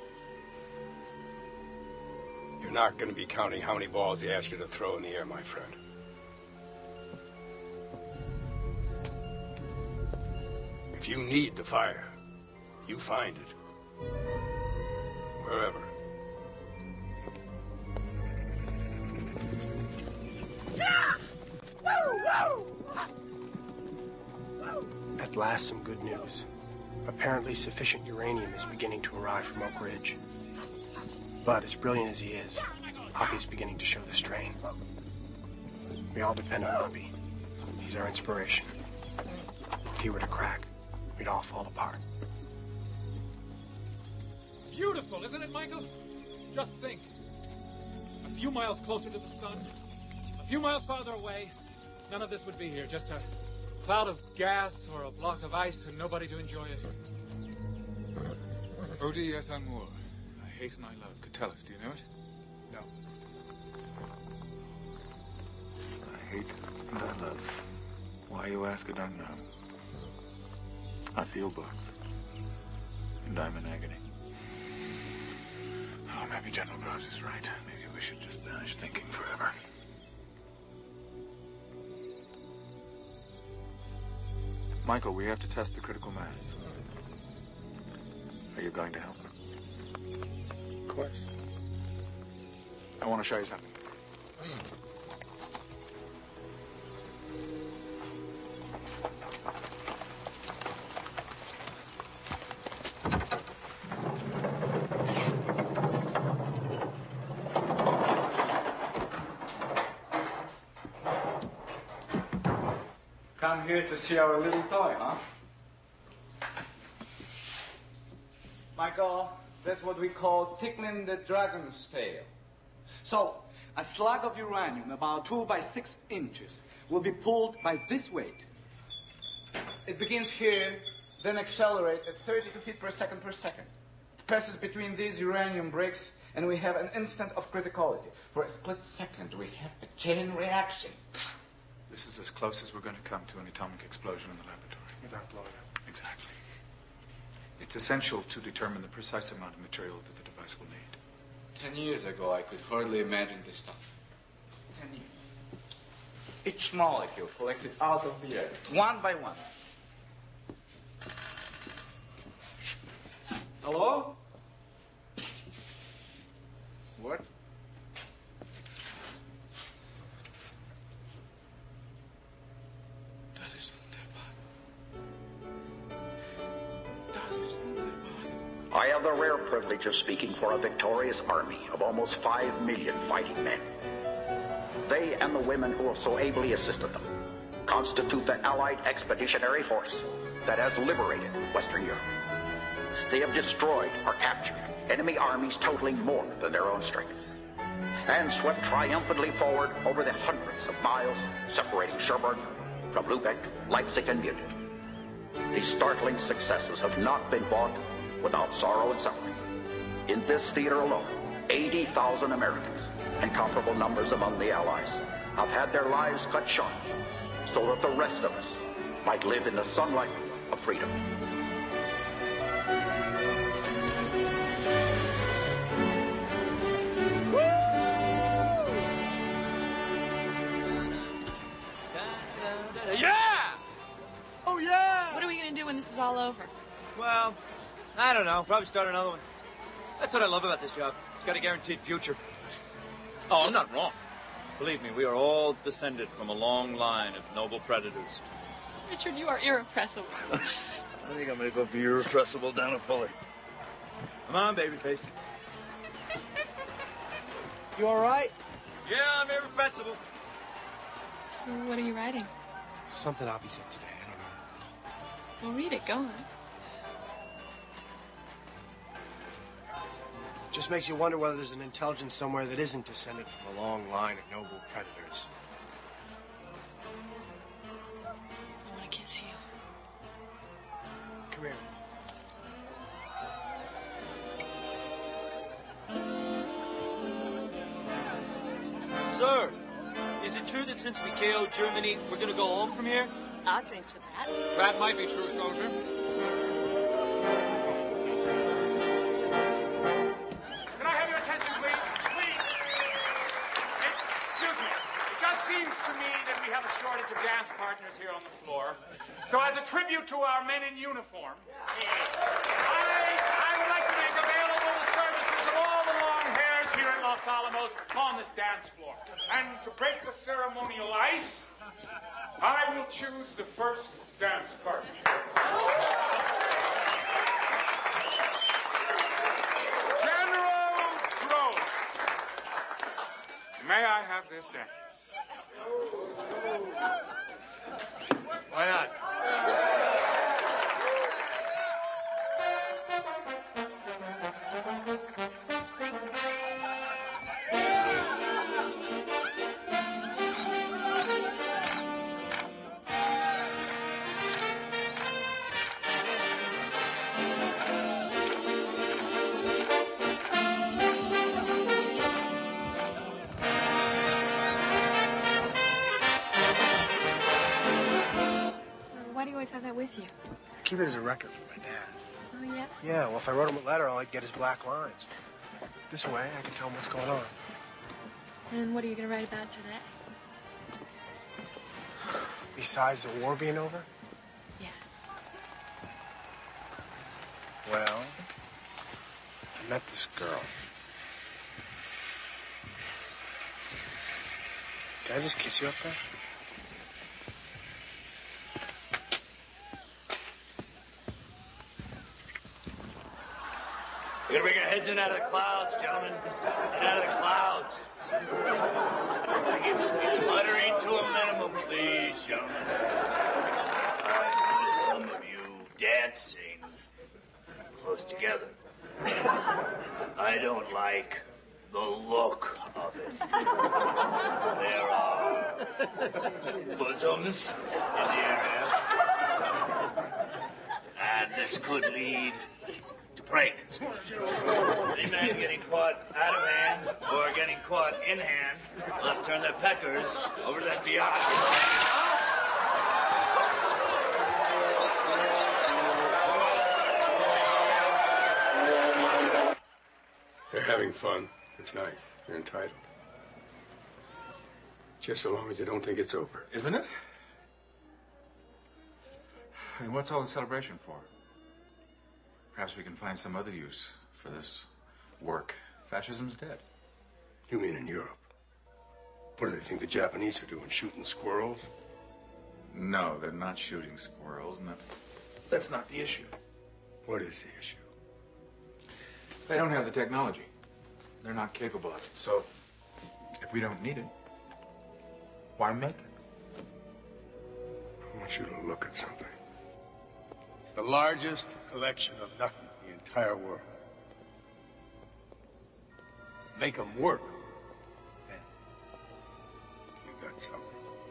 Speaker 5: You're not gonna be counting how many balls they ask you to throw in the air, my friend. If you need the fire, you find it. Wherever.
Speaker 15: At last, some good news. Apparently, sufficient uranium is beginning to arrive from Oak Ridge. But as brilliant as he is, Oppie's beginning to show the strain. We all depend on Oppie. He's our inspiration. If he were to crack, we'd all fall apart.
Speaker 12: Beautiful, isn't it, Michael? Just think. A few miles closer to the sun, a few miles farther away, none of this would be here. Just a cloud of gas or a block of ice and nobody to enjoy it.
Speaker 6: Odi et amour. I hate and I love. Catullus, do you know it?
Speaker 5: No.
Speaker 6: I hate and I love. Why you ask, I don't know. I feel both. And I'm in agony. Oh, maybe General Groves is right. Maybe we should just banish thinking forever. Michael, we have to test the critical mass. Are you going to help?
Speaker 5: Of course.
Speaker 6: I want to show you something.
Speaker 9: Come here to see our little toy, huh? Michael, that's what we call tickling the dragon's tail. So, a slug of uranium about two by six inches will be pulled by this weight. It begins here, then accelerates at thirty-two feet per second per second. It passes between these uranium bricks, and we have an instant of criticality. For a split second, we have a chain reaction.
Speaker 6: This is as close as we're going to come to an atomic explosion in the laboratory.
Speaker 5: Without blowing up.
Speaker 6: Exactly. It's essential to determine the precise amount of material that the device will need.
Speaker 9: Ten years ago, I could hardly imagine this stuff. Ten years. Each molecule collected out of the air, one by one. Hello? What?
Speaker 1: I have the rare privilege of speaking for a victorious army of almost five million fighting men. They and the women who have so ably assisted them constitute the Allied Expeditionary Force that has liberated Western Europe. They have destroyed or captured enemy armies totaling more than their own strength, and swept triumphantly forward over the hundreds of miles separating Cherbourg from Lubeck, Leipzig, and Munich. These startling successes have not been bought without sorrow and suffering. In this theater alone, eighty thousand Americans and comparable numbers among the Allies have had their lives cut short so that the rest of us might live in the sunlight of freedom.
Speaker 2: Yeah!
Speaker 15: Oh, yeah!
Speaker 21: What are we going to do when this is all over?
Speaker 2: Well, I don't know. Probably start another one. That's what I love about this job. It's got a guaranteed future. Oh, I'm not wrong. Believe me, we are all descended from a long line of noble predators.
Speaker 21: Richard, you are irrepressible.
Speaker 2: I think I'm gonna go be irrepressible down at Fuller. Come on, babyface.
Speaker 15: You all right?
Speaker 2: Yeah, I'm irrepressible.
Speaker 21: So what are you writing?
Speaker 15: Something Oppie said today. I don't know.
Speaker 21: Well, read it. Go on.
Speaker 15: Just makes you wonder whether there's an intelligence somewhere that isn't descended from a long line of noble predators.
Speaker 21: I want to kiss you.
Speaker 15: Come here.
Speaker 7: Sir, is it true that since we K O'd Germany, we're gonna go home from here?
Speaker 21: I'll drink to that.
Speaker 12: That might be true, soldier. Can I have your attention, please? Please. It, excuse me. It just seems to me that we have a shortage of dance partners here on the floor. So as a tribute to our men in uniform, I, I would like to make available the services of all the long hairs here at Los Alamos on this dance floor. And to break the ceremonial ice, I will choose the first dance partner. General Groves. May I have this dance?
Speaker 15: Why not?
Speaker 21: Why do you always have that with you?
Speaker 15: I keep it as a record for my dad.
Speaker 21: Oh, yeah?
Speaker 15: Yeah, well, if I wrote him a letter, all I'd get is black lines. This way, I can tell him what's going on.
Speaker 21: And what are you going to write about today?
Speaker 15: Besides the war being over?
Speaker 21: Yeah.
Speaker 15: Well, I met this girl. Did I just kiss you up there?
Speaker 2: We're gonna bring our heads in out of the clouds, gentlemen. In out of the clouds. Muttering to a minimum, please, gentlemen. I need some of you dancing close together. I don't like the look of it. There are bosoms in the area. And this could lead to pregnancy. Any man getting caught out of hand or getting caught in hand will have to turn their peckers over to that beyond.
Speaker 5: They're having fun. It's nice. They're entitled. Just so long as they don't think it's over.
Speaker 6: Isn't it? And what's all the celebration for? Perhaps we can find some other use for this work. Fascism's dead.
Speaker 5: You mean in Europe? What do they think the Japanese are doing? Shooting squirrels?
Speaker 6: No, they're not shooting squirrels, and that's that's not the issue.
Speaker 5: What is the issue?
Speaker 6: They don't have the technology. They're not capable of it. So, if we don't need it, why make it?
Speaker 5: I want you to look at something. It's the largest collection of nothing in the entire world. Make them work. Then you got something.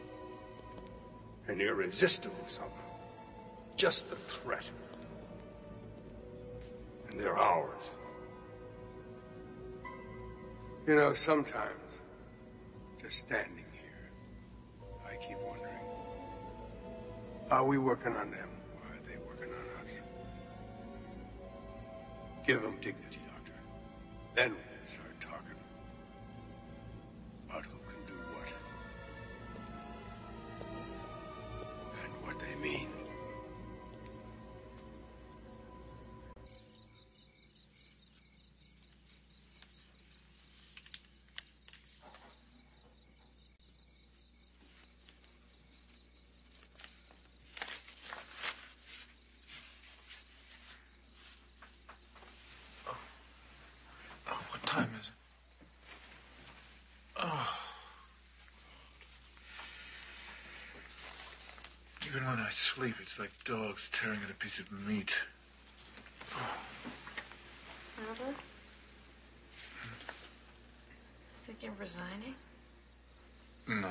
Speaker 5: An irresistible something. Just the threat. And they're ours. You know, sometimes, just standing here, I keep wondering, are we working on them, or are they working on us? Give them dignity, Doctor. Then we can start talking about who can do what. And what they mean.
Speaker 6: Even when I sleep, it's like dogs tearing at a piece of meat.
Speaker 21: Albert? Think you're resigning?
Speaker 6: No.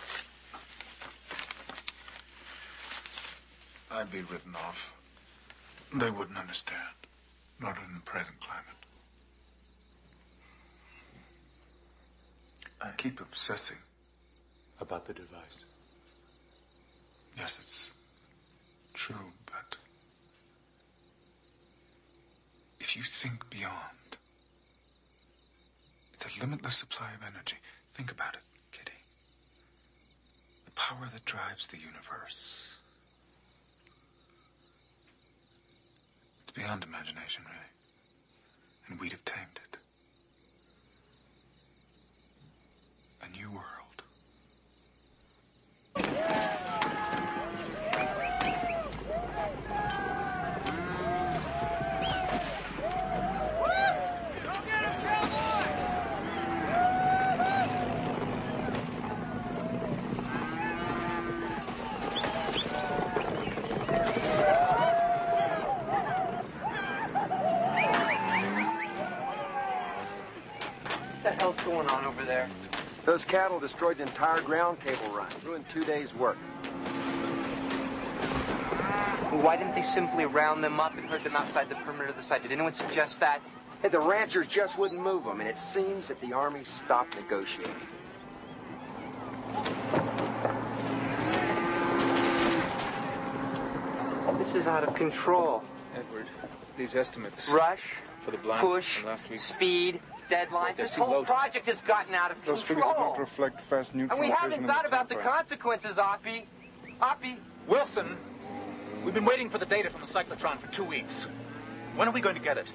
Speaker 6: I'd be written off. They wouldn't understand. Not in the present climate. I keep obsessing about the device. Yes, it's true, but if you think beyond, it's a limitless supply of energy. Think about it, Kitty. The power that drives the universe. It's beyond imagination, really. And we'd have tamed it. A new world.
Speaker 3: What the hell's going on over there?
Speaker 14: Those cattle destroyed the entire ground cable run, ruined two days' work.
Speaker 3: Well, why didn't they simply round them up and herd them outside the perimeter of the site? Did anyone suggest that?
Speaker 14: Hey, the ranchers just wouldn't move them, and it seems that the Army stopped negotiating.
Speaker 3: This is out of control.
Speaker 6: Edward, these estimates...
Speaker 3: Rush,
Speaker 6: for the blast
Speaker 3: push,
Speaker 6: from last week.
Speaker 3: speed, deadlines. This whole
Speaker 6: low.
Speaker 3: project has gotten out of
Speaker 6: Those figures
Speaker 3: control.
Speaker 6: don't reflect fast neutron
Speaker 3: And we haven't
Speaker 6: fission in
Speaker 3: thought
Speaker 6: the
Speaker 3: about the
Speaker 6: time frame.
Speaker 3: consequences, Oppie. Oppie.
Speaker 12: Wilson, we've been waiting for the data from the cyclotron for two weeks. When are we going to get it?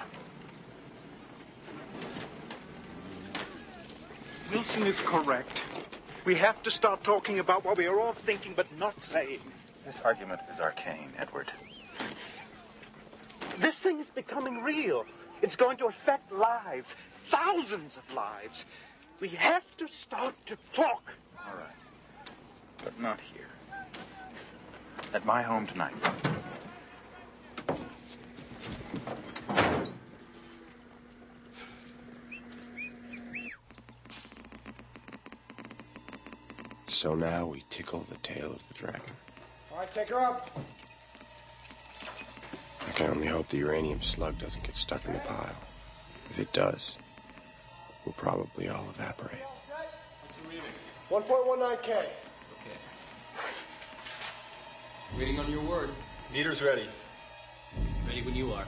Speaker 23: Wilson is correct. We have to start talking about what we are all thinking but not saying.
Speaker 11: This argument is arcane, Edward.
Speaker 23: This thing is becoming real. It's going to affect lives, thousands of lives. We have to start to talk.
Speaker 11: All right. But not here. At my home tonight.
Speaker 16: So now we tickle the tail of the dragon.
Speaker 15: All right, take her up.
Speaker 16: I can only hope the uranium slug doesn't get stuck in the pile. If it does, we'll probably all evaporate.
Speaker 15: one point one nine K.
Speaker 7: Okay. Waiting on your word. Meter's ready. Ready when you are.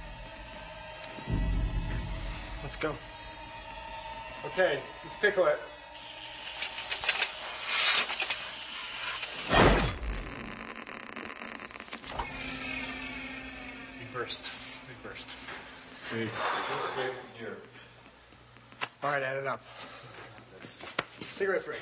Speaker 15: Let's go.
Speaker 6: Okay, let's tickle it.
Speaker 7: Reversed. Reversed.
Speaker 6: Wait.
Speaker 7: Wait here.
Speaker 15: All right, add it up. Cigarette break.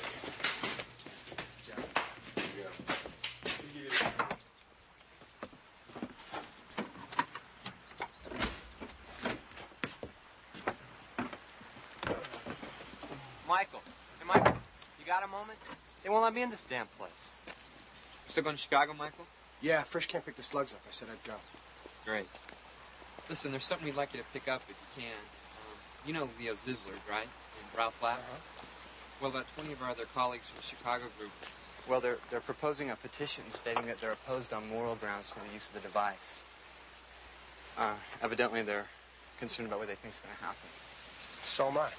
Speaker 3: Michael. Hey, Michael. You got a moment? They won't let me in this damn place. You still going to Chicago, Michael?
Speaker 15: Yeah, Frisch can't pick the slugs up. I said I'd go.
Speaker 3: Great. Listen, there's something we'd like you to pick up if you can. Um, you know Leo Zisler, right? And Ralph Flatt? Uh-huh. Well, about twenty of our other colleagues from the Chicago group, well, they're, they're proposing a petition stating that they're opposed on moral grounds to the use of the device. Uh, evidently, they're concerned about what they think is going to happen.
Speaker 15: So am I.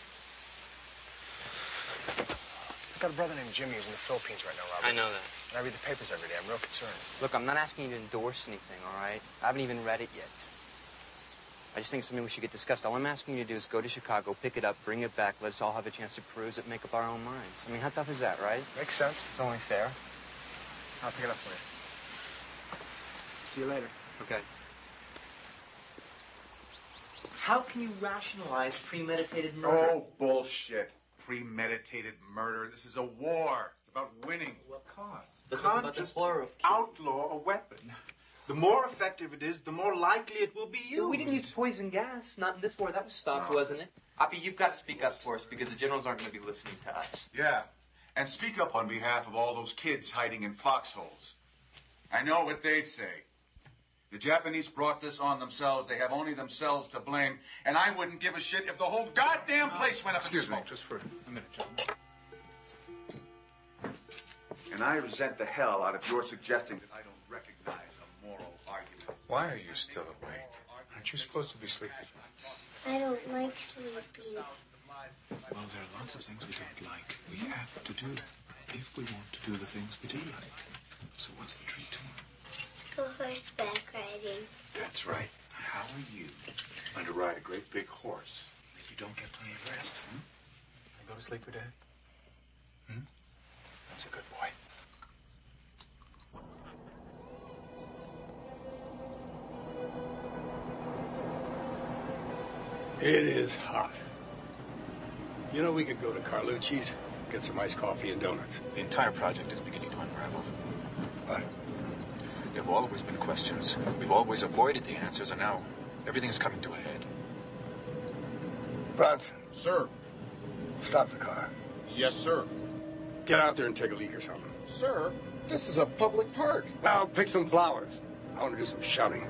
Speaker 15: I've got a brother named Jimmy who's in the Philippines right now, Robert.
Speaker 3: I know that.
Speaker 15: And I read the papers every day. I'm real concerned.
Speaker 3: Look, I'm not asking you to endorse anything, all right? I haven't even read it yet. I just think it's something we should get discussed. All I'm asking you to do is go to Chicago, pick it up, bring it back, let us all have a chance to peruse it, make up our own minds. I mean, how tough is that, right?
Speaker 15: Makes sense.
Speaker 3: It's only fair.
Speaker 15: I'll pick it up for you. See you later.
Speaker 3: Okay.
Speaker 24: How can you rationalize premeditated murder?
Speaker 25: Oh, bullshit. Premeditated murder. This is a war. It's about winning.
Speaker 24: What cost?
Speaker 23: You can't just outlaw a weapon. The more effective it is, the more likely it will be used.
Speaker 3: Well, we didn't use poison gas. Not in this war. That was stopped, no. wasn't it? Oppie, you've got to speak up for us because the generals aren't going to be listening to us.
Speaker 25: Yeah. And speak up on behalf of all those kids hiding in foxholes. I know what they'd say. The Japanese brought this on themselves. They have only themselves to blame. And I wouldn't give a shit if the whole goddamn place went up in smoke.
Speaker 6: Excuse me, just for a minute, gentlemen.
Speaker 25: And I resent the hell out of your suggesting that I don't recognize a moral argument.
Speaker 6: Why are you still awake? Aren't you supposed to be sleeping?
Speaker 8: I don't like sleeping.
Speaker 11: Well, there are lots of things we don't like. We have to do if we want to do the things we do like. So what's the treat tomorrow?
Speaker 8: Go horseback riding.
Speaker 11: That's right. How are you going to ride a great big horse if you don't get plenty of rest, hmm? You go to sleep for Dad? Hmm? That's a good boy.
Speaker 5: It is hot. You know, we could go to Carlucci's, get some iced coffee and donuts.
Speaker 11: The entire project is beginning to unravel.
Speaker 5: What?
Speaker 11: There have always been questions. We've always avoided the answers, and now everything's coming to a head.
Speaker 5: Bronson.
Speaker 19: Sir.
Speaker 5: Stop the car.
Speaker 19: Yes, sir.
Speaker 5: Get out there and take a leak or something.
Speaker 19: Sir, this is a public park.
Speaker 5: Well, pick some flowers. I want to do some shouting.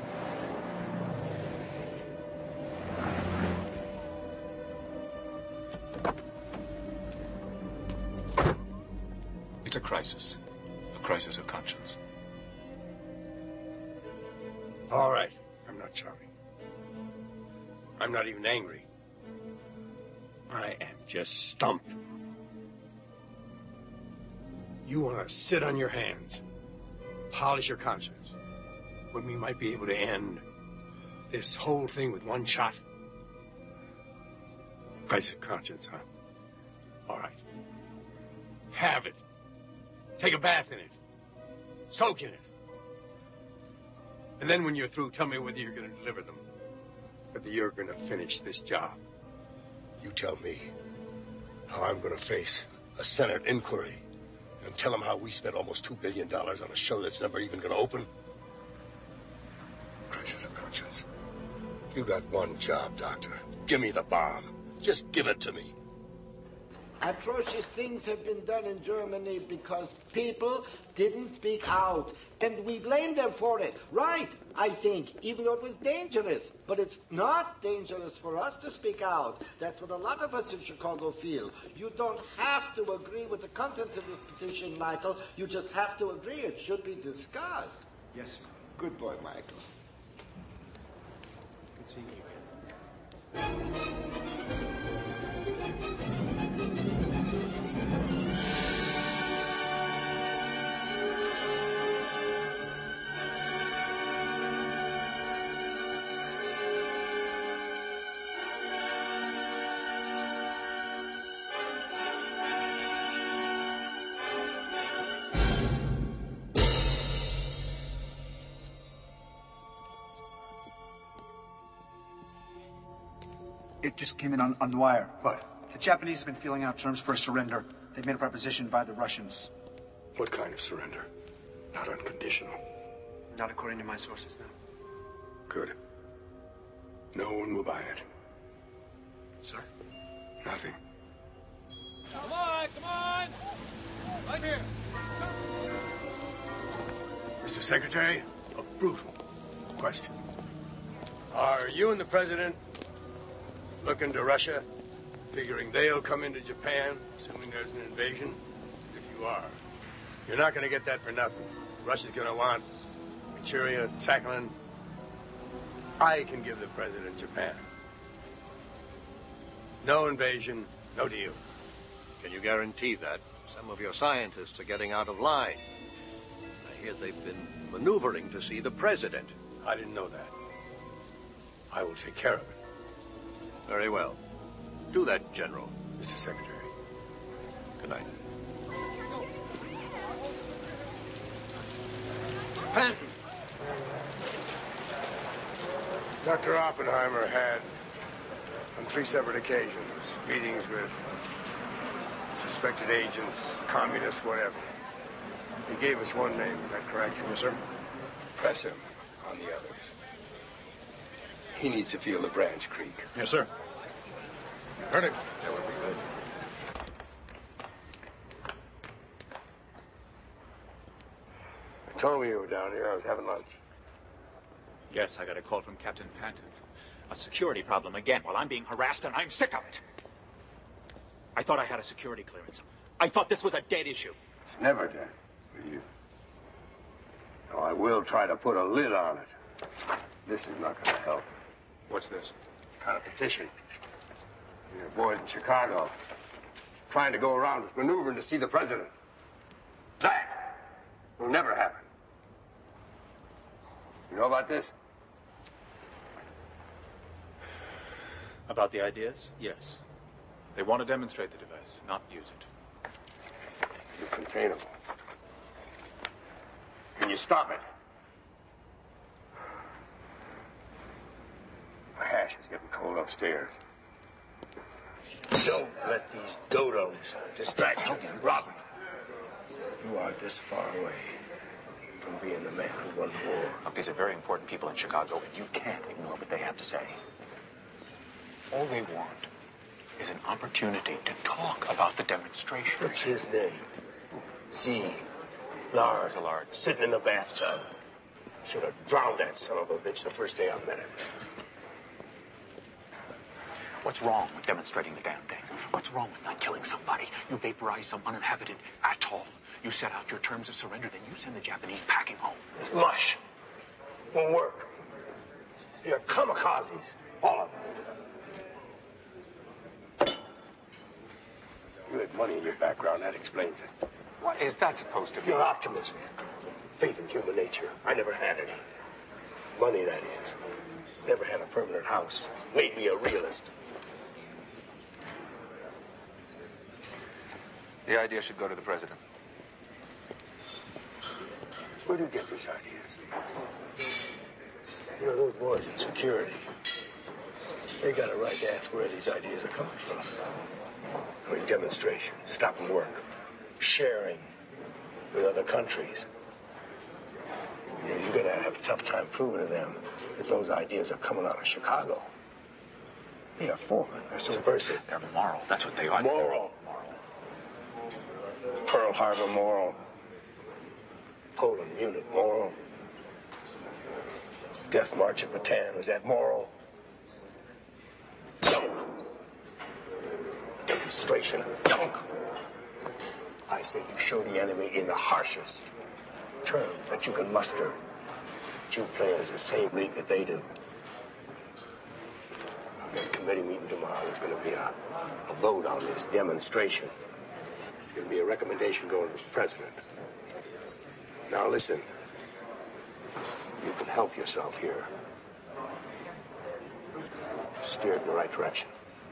Speaker 11: It's a crisis. A crisis of conscience.
Speaker 5: All right. I'm not shouting. I'm not even angry. I am just stumped. You want to sit on your hands, polish your conscience, when we might be able to end this whole thing with one shot? Crisis of conscience, huh? All right. Have it. Take a bath in it. Soak in it. And then when you're through, tell me whether you're going to deliver them. Whether you're going to finish this job. You tell me how I'm going to face a Senate inquiry and tell them how we spent almost two billion dollars on a show that's never even going to open. Crisis of conscience. You got one job, Doctor. Give me the bomb. Just give it to me.
Speaker 13: Atrocious things have been done in Germany because people didn't speak out. And we blame them for it. Right, I think, even though it was dangerous. But it's not dangerous for us to speak out. That's what a lot of us in Chicago feel. You don't have to agree with the contents of this petition, Michael. You just have to agree it should be discussed.
Speaker 9: Yes, sir.
Speaker 13: Good boy, Michael.
Speaker 9: Good seeing you again.
Speaker 17: It just came in on, on the wire.
Speaker 5: What?
Speaker 17: The Japanese have been feeling out terms for a surrender. They've made a proposition by the Russians.
Speaker 5: What kind of surrender? Not unconditional.
Speaker 17: Not according to my sources, no.
Speaker 5: Good. No one will buy it.
Speaker 17: Sir?
Speaker 5: Nothing.
Speaker 12: Come on, come on! Right here.
Speaker 5: Mister Secretary, a brutal question. Are you and the President looking to Russia, figuring they'll come into Japan, assuming there's an invasion? If you are, you're not going to get that for nothing. Russia's going to want Manchuria, Sakhalin. I can give the President Japan. No invasion, no deal.
Speaker 18: Can you guarantee that? Some of your scientists are getting out of line. I hear they've been maneuvering to see the President.
Speaker 5: I didn't know that. I will take care of it.
Speaker 18: Very well. Do that, General.
Speaker 5: Mister Secretary.
Speaker 18: Good night.
Speaker 5: Panton. Doctor Oppenheimer had, on three separate occasions, meetings with suspected agents, communists, whatever. He gave us one name, is that correct? Yes, sir. Press him on the others. He needs to feel the Branch Creek.
Speaker 6: Yes, sir. Heard it.
Speaker 18: That would be good.
Speaker 5: told me you were down here. I was having lunch.
Speaker 17: Yes, I got a call from Captain Panton. A security problem again while I'm being harassed, and I'm sick of it. I thought I had a security clearance. I thought this was a dead issue.
Speaker 5: It's never dead with you. No, I will try to put a lid on it. This is not going to help.
Speaker 6: What's this?
Speaker 5: It's kind of petition. Your boys in Chicago trying to go around maneuvering to see the president. That will never happen. You know about this?
Speaker 17: About the ideas? Yes.
Speaker 6: They want to demonstrate the device, not use it.
Speaker 5: It's containable. Can you stop it? My hash is getting cold upstairs. Don't let these dodos distract you, Robert. You are this far away from being the man who won the war.
Speaker 17: Look, these are very important people in Chicago, and you can't ignore what they have to say. All they want is an opportunity to talk about the demonstration.
Speaker 5: What's his name? Z. Lard. Lard. Sitting in the bathtub. Should have drowned that son of a bitch the first day I met him.
Speaker 17: What's wrong with demonstrating the damn thing? What's wrong with not killing somebody? You vaporize some uninhabited atoll. You set out your terms of surrender, then you send the Japanese packing home.
Speaker 5: It's mush. Won't work. They're kamikazes. All of them. You had money in your background, that explains it.
Speaker 17: What is that supposed to be?
Speaker 5: Your optimism. Faith in human nature. I never had any. Money, that is. Never had a permanent house. Made me a realist.
Speaker 6: The idea should go to the president.
Speaker 5: Where do you get these ideas? You know, those boys in security, they got a right to ask where these ideas are coming from. I mean, demonstration, stopping work, sharing with other countries. You know, you're going to have a tough time proving to them that those ideas are coming out of Chicago. They are foreign. They're subversive.
Speaker 17: They're moral. That's what they are.
Speaker 5: Moral. Pearl Harbor, moral. Poland, Munich, moral. Death March at Bataan, was that moral? Junk. Demonstration, junk. I say you show the enemy in the harshest terms that you can muster. You play as the same league that they do. I've got a committee meeting tomorrow. There's going to be a, a vote on this demonstration. It's going to be a recommendation going to the president. Now listen, you can help yourself here. Steer it in the right direction.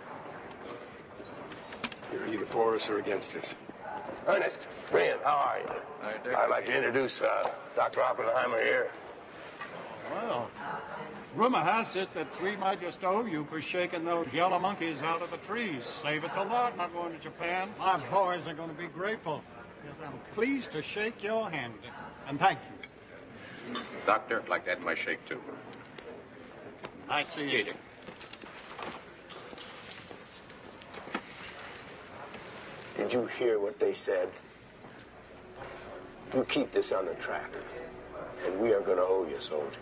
Speaker 5: You're either for us or against us. Ernest, Brian, how are you?
Speaker 1: Hi, Dick.
Speaker 5: I'd like to introduce uh, Doctor Oppenheimer here.
Speaker 1: Well, rumor has it that we might just owe you for shaking those yellow monkeys out of the trees. Save us a lot not going to Japan. My boys are going to be grateful. Yes, I'm pleased to shake your hand. And thank you.
Speaker 18: Doctor, I'd like to add my shake, too.
Speaker 1: I see you.
Speaker 5: Did you hear what they said? You keep this on the track, and we are going to owe you, soldier.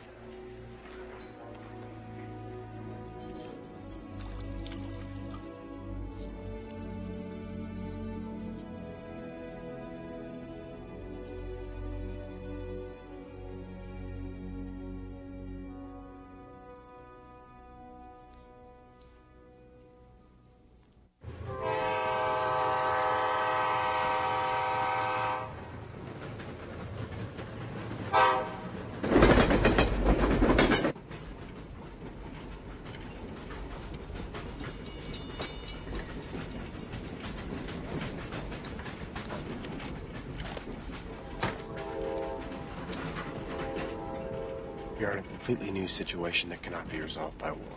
Speaker 16: You're in a completely new situation that cannot be resolved by war.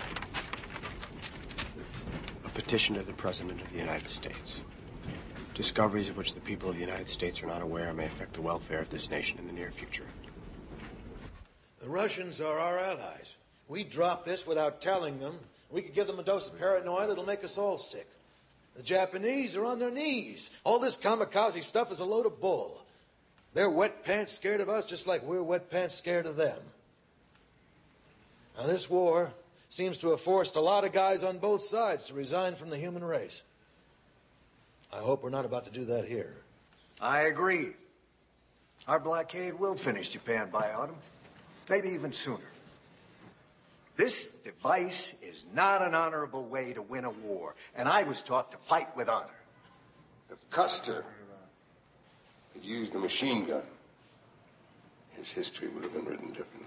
Speaker 16: A petition to the President of the United States. Discoveries of which the people of the United States are not aware may affect the welfare of this nation in the near future.
Speaker 4: The Russians are our allies. We drop this without telling them. We could give them a dose of paranoia that'll make us all sick. The Japanese are on their knees. All this kamikaze stuff is a load of bull. They're wet pants scared of us just like we're wet pants scared of them. Now, this war seems to have forced a lot of guys on both sides to resign from the human race. I hope we're not about to do that here.
Speaker 2: I agree. Our blockade will finish Japan by autumn, maybe even sooner. This device is not an honorable way to win a war, and I was taught to fight with honor.
Speaker 5: If Custer had used a machine gun, his history would have been written differently.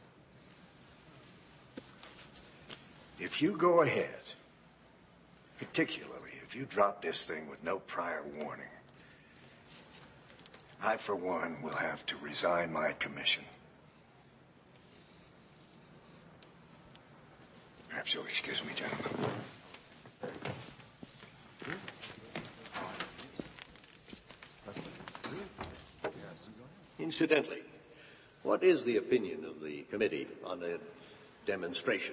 Speaker 2: If you go ahead, particularly if you drop this thing with no prior warning, I, for one, will have to resign my commission. Perhaps you'll excuse me, gentlemen.
Speaker 18: Incidentally, what is the opinion of the committee on the demonstration?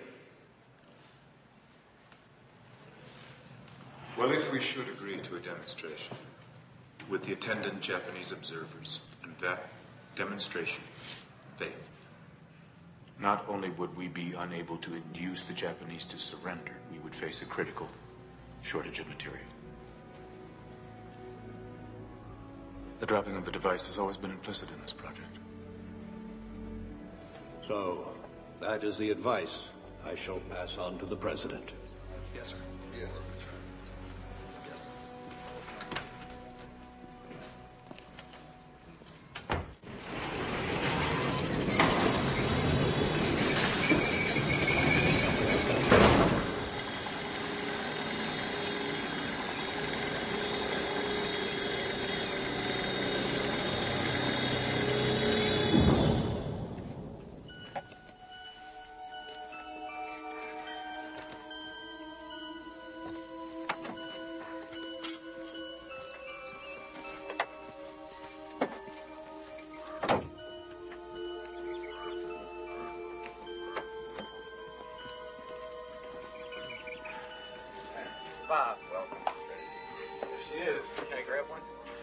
Speaker 11: Well, if we should agree to a demonstration with the attendant Japanese observers, and that demonstration failed, not only would we be unable to induce the Japanese to surrender, we would face a critical shortage of material. The dropping of the device has always been implicit in this project.
Speaker 18: So, that is the advice I shall pass on to the President.
Speaker 5: Yes, sir. Yes.
Speaker 6: Bob, well, there she is. Can I grab one?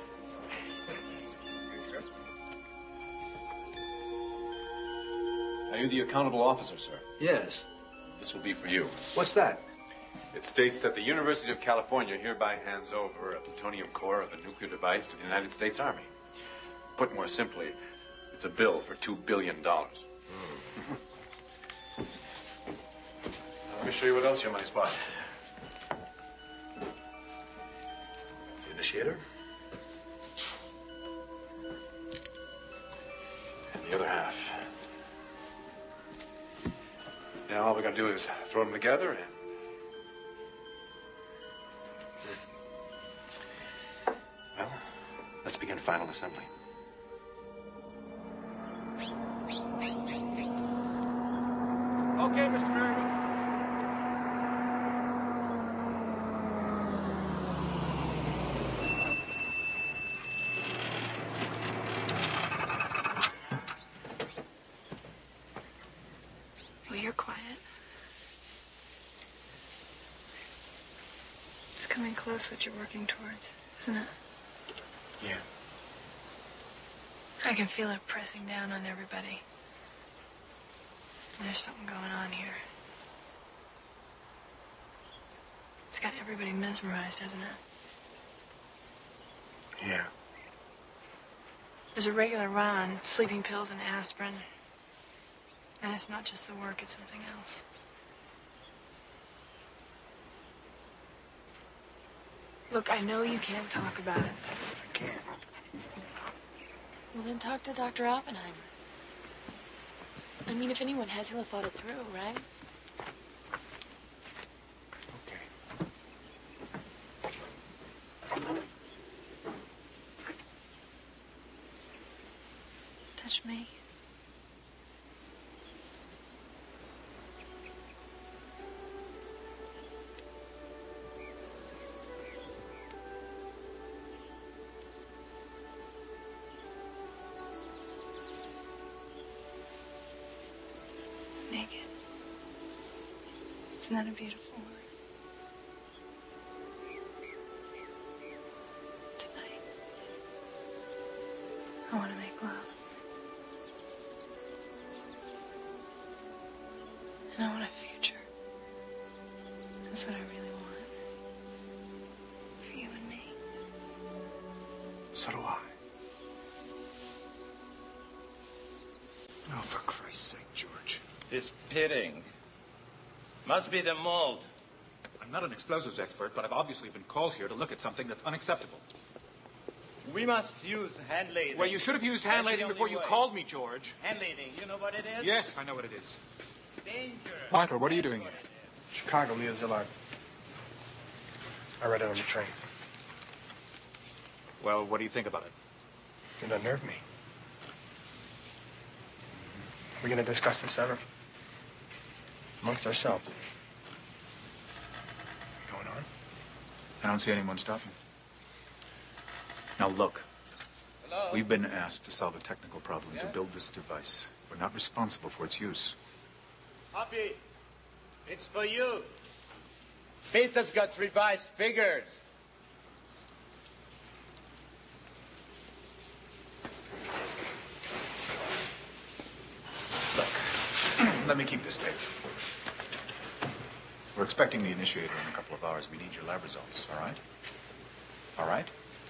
Speaker 10: Are you the accountable officer, sir?
Speaker 9: Yes.
Speaker 10: This will be for you.
Speaker 9: What's that?
Speaker 10: It states that the University of California hereby hands over a plutonium core of a nuclear device to the United States Army. Put more simply, it's a bill for two billion dollars. Mm. Let me show you what else you might spot. The initiator. And the other half. Now all we gotta do is throw them together and... Well, let's begin final assembly.
Speaker 15: Okay, Mister Merriman.
Speaker 20: Well, you're quiet. It's coming close what you're working towards, isn't it?
Speaker 16: Yeah.
Speaker 20: I can feel it pressing down on everybody. There's something going on here. It's got everybody mesmerized, hasn't it?
Speaker 16: Yeah.
Speaker 20: There's a regular run on sleeping pills and aspirin. And it's not just the work, it's something else. Look, I know you can't talk about it.
Speaker 16: I can't.
Speaker 20: Well, then talk to Doctor Oppenheimer. I mean, if anyone has, he'll have thought it through, right?
Speaker 16: Okay.
Speaker 20: Touch me. Naked. Isn't that a beautiful word? Tonight, I want to make
Speaker 16: So do I. Oh, for Christ's sake, George.
Speaker 7: This pitting must be the mold.
Speaker 6: I'm not an explosives expert, but I've obviously been called here to look at something that's unacceptable.
Speaker 7: We must use hand lading.
Speaker 6: Well, you should have used hand
Speaker 7: That's
Speaker 6: lading
Speaker 7: the
Speaker 6: before
Speaker 7: only
Speaker 6: you
Speaker 7: way.
Speaker 6: called me, George.
Speaker 7: Hand lading, you know what it is?
Speaker 6: Yes, I know what it is.
Speaker 7: Danger.
Speaker 6: Michael, what are you doing here?
Speaker 16: Chicago, Leo Szilard. I read it on the train.
Speaker 6: Well, what do you think about it?
Speaker 16: It unnerved me. We're going to discuss this ever? Amongst ourselves. Going on?
Speaker 6: I don't see anyone stopping. Now look,
Speaker 7: Hello?
Speaker 6: we've been asked to solve a technical problem to build this device. We're not responsible for its use.
Speaker 7: Hoppy, it's for you. Peter's got revised figures.
Speaker 6: Let me keep this paper. We're expecting the initiator in a couple of hours. We need your lab results, all right? All right?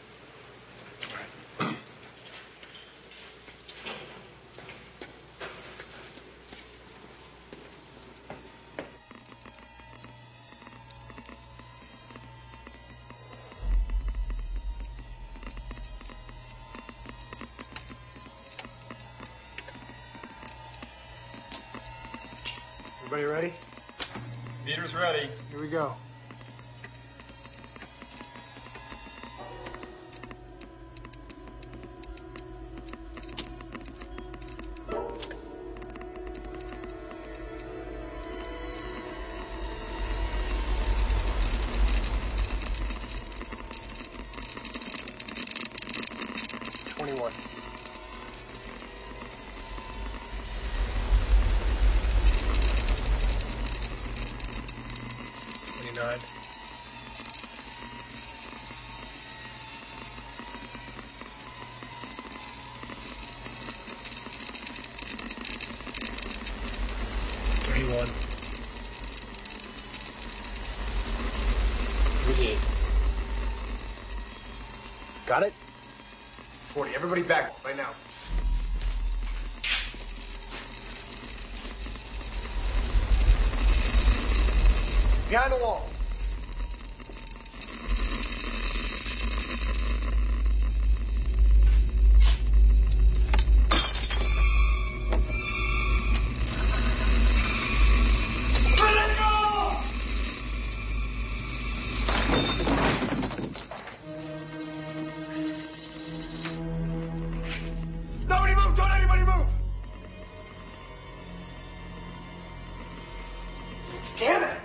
Speaker 16: Everybody ready?
Speaker 7: Peter's ready.
Speaker 16: Here we go. Twenty-one. Twenty-nine. Thirty-one. Thirty-eight. Got it? Forty. Everybody back right now. Behind the wall. Nobody move! Don't anybody move! Damn it!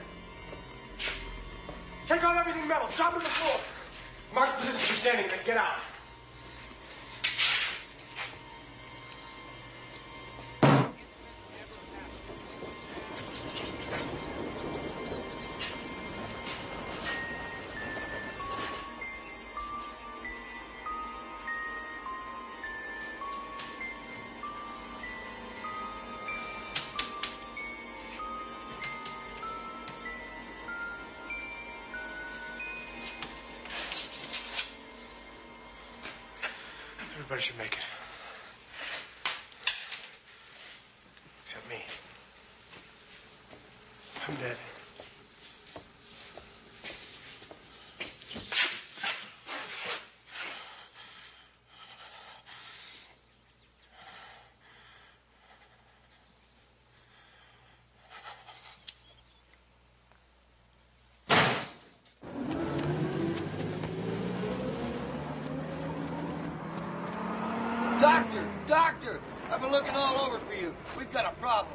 Speaker 16: Take out everything metal. Drop it to the floor. Mark the position you're standing in and get out. Everybody should make it. Except me. I'm dead.
Speaker 14: Doctor! Doctor! I've been looking all over for you. We've got a problem.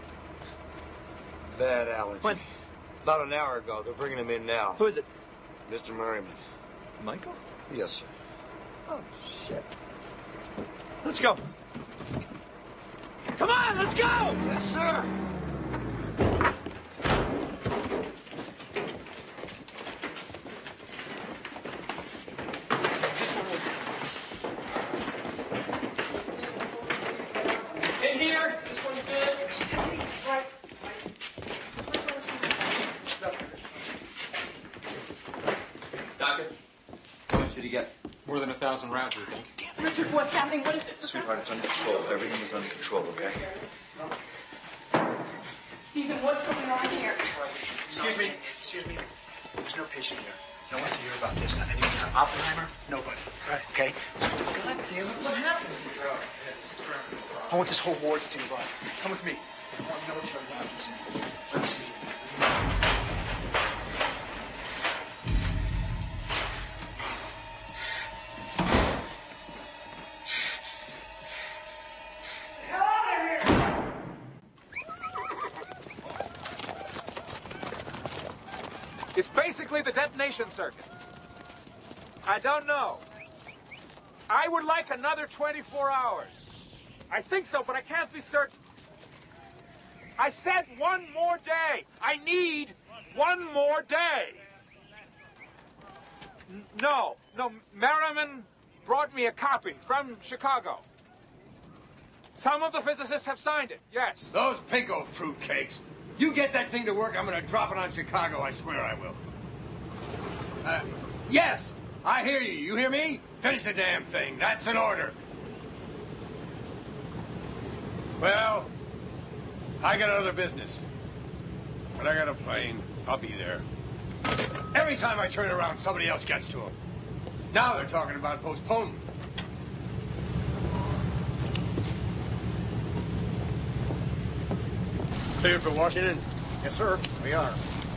Speaker 2: Bad allergy.
Speaker 14: When?
Speaker 2: About an hour ago. They're bringing him in now.
Speaker 14: Who is it?
Speaker 2: Mister Merriman.
Speaker 14: Michael?
Speaker 2: Yes, sir.
Speaker 14: Oh, shit. Let's go. Come on, let's go!
Speaker 2: Yes, sir.
Speaker 12: In here. This one's good.
Speaker 15: Steady. Right.
Speaker 3: Doctor, how much did he get?
Speaker 12: More than a thousand rounds, you think?
Speaker 20: Richard, what's happening? What is it?
Speaker 11: Sweetheart, it's under control. Everything is under control, okay?
Speaker 20: Stephen, what's going on here?
Speaker 16: Excuse me. Excuse me. There's no patient here. No one's to hear about this. Not anyone. Not Oppenheimer. Nobody. Right. Okay? God damn it. What happened? I want this whole ward to see you alive. Come with me. I want military doctors. Let me see.
Speaker 6: It's basically the detonation circuits. I don't know. I would like another twenty-four hours. I think so, but I can't be certain. I said one more day. I need one more day. N- no, no, Merriman brought me a copy from Chicago. Some of the physicists have signed it, yes.
Speaker 5: Those pinko fruitcakes. You get that thing to work, I'm gonna drop it on Chicago, I swear I will. Uh, yes, I hear you. You hear me? Finish the damn thing. That's an order. Well, I got other business. But I got a plane. I'll be there. Every time I turn around, somebody else gets to them. Now they're talking about postponement. Cleared for Washington?
Speaker 1: Yes, sir. We are.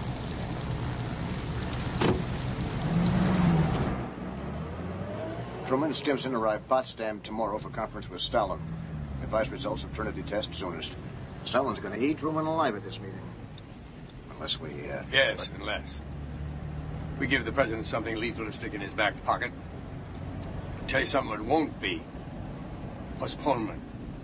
Speaker 21: Truman, Stimson arrive Potsdam tomorrow for conference with Stalin. Advise results of Trinity test soonest. Stalin's going to eat Truman alive at this meeting. Unless we, uh...
Speaker 5: Yes,
Speaker 21: let...
Speaker 5: unless. We give the president something lethal to stick in his back pocket. I'll tell you something it won't be. Postponement.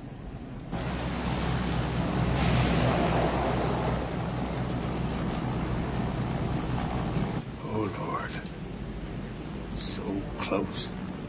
Speaker 5: Oh, Lord. So close.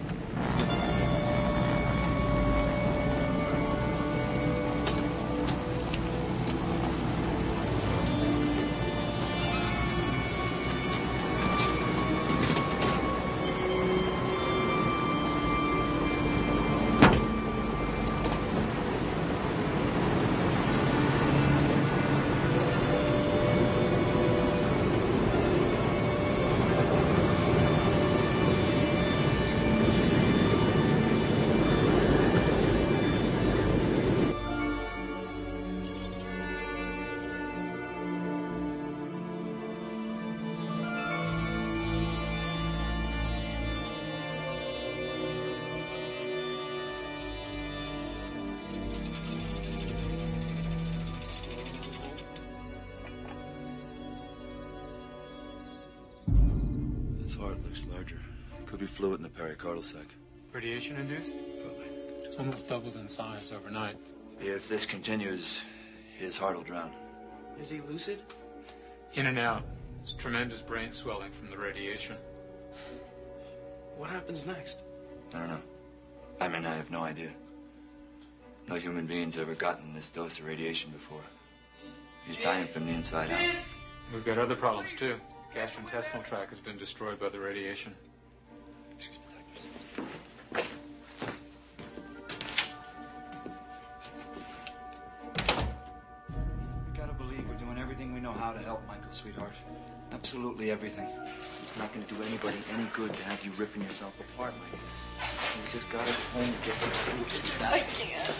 Speaker 11: His heart looks larger. Could be fluid in the pericardial sac.
Speaker 12: Radiation induced?
Speaker 11: Probably.
Speaker 12: It's almost doubled in size overnight.
Speaker 11: If this continues, his heart will drown.
Speaker 12: Is he lucid? In and out. It's tremendous brain swelling from the radiation.
Speaker 11: What happens next? I don't know. I mean, I have no idea. No human being's ever gotten this dose of radiation before. He's dying from the inside out.
Speaker 12: We've got other problems, too. Gastrointestinal tract has been destroyed by the radiation.
Speaker 11: We gotta believe we're doing everything we know how to help Michael, sweetheart. Absolutely everything. It's not gonna do anybody any good to have you ripping yourself apart like this. You just gotta go home and get some sleep.
Speaker 20: I can't.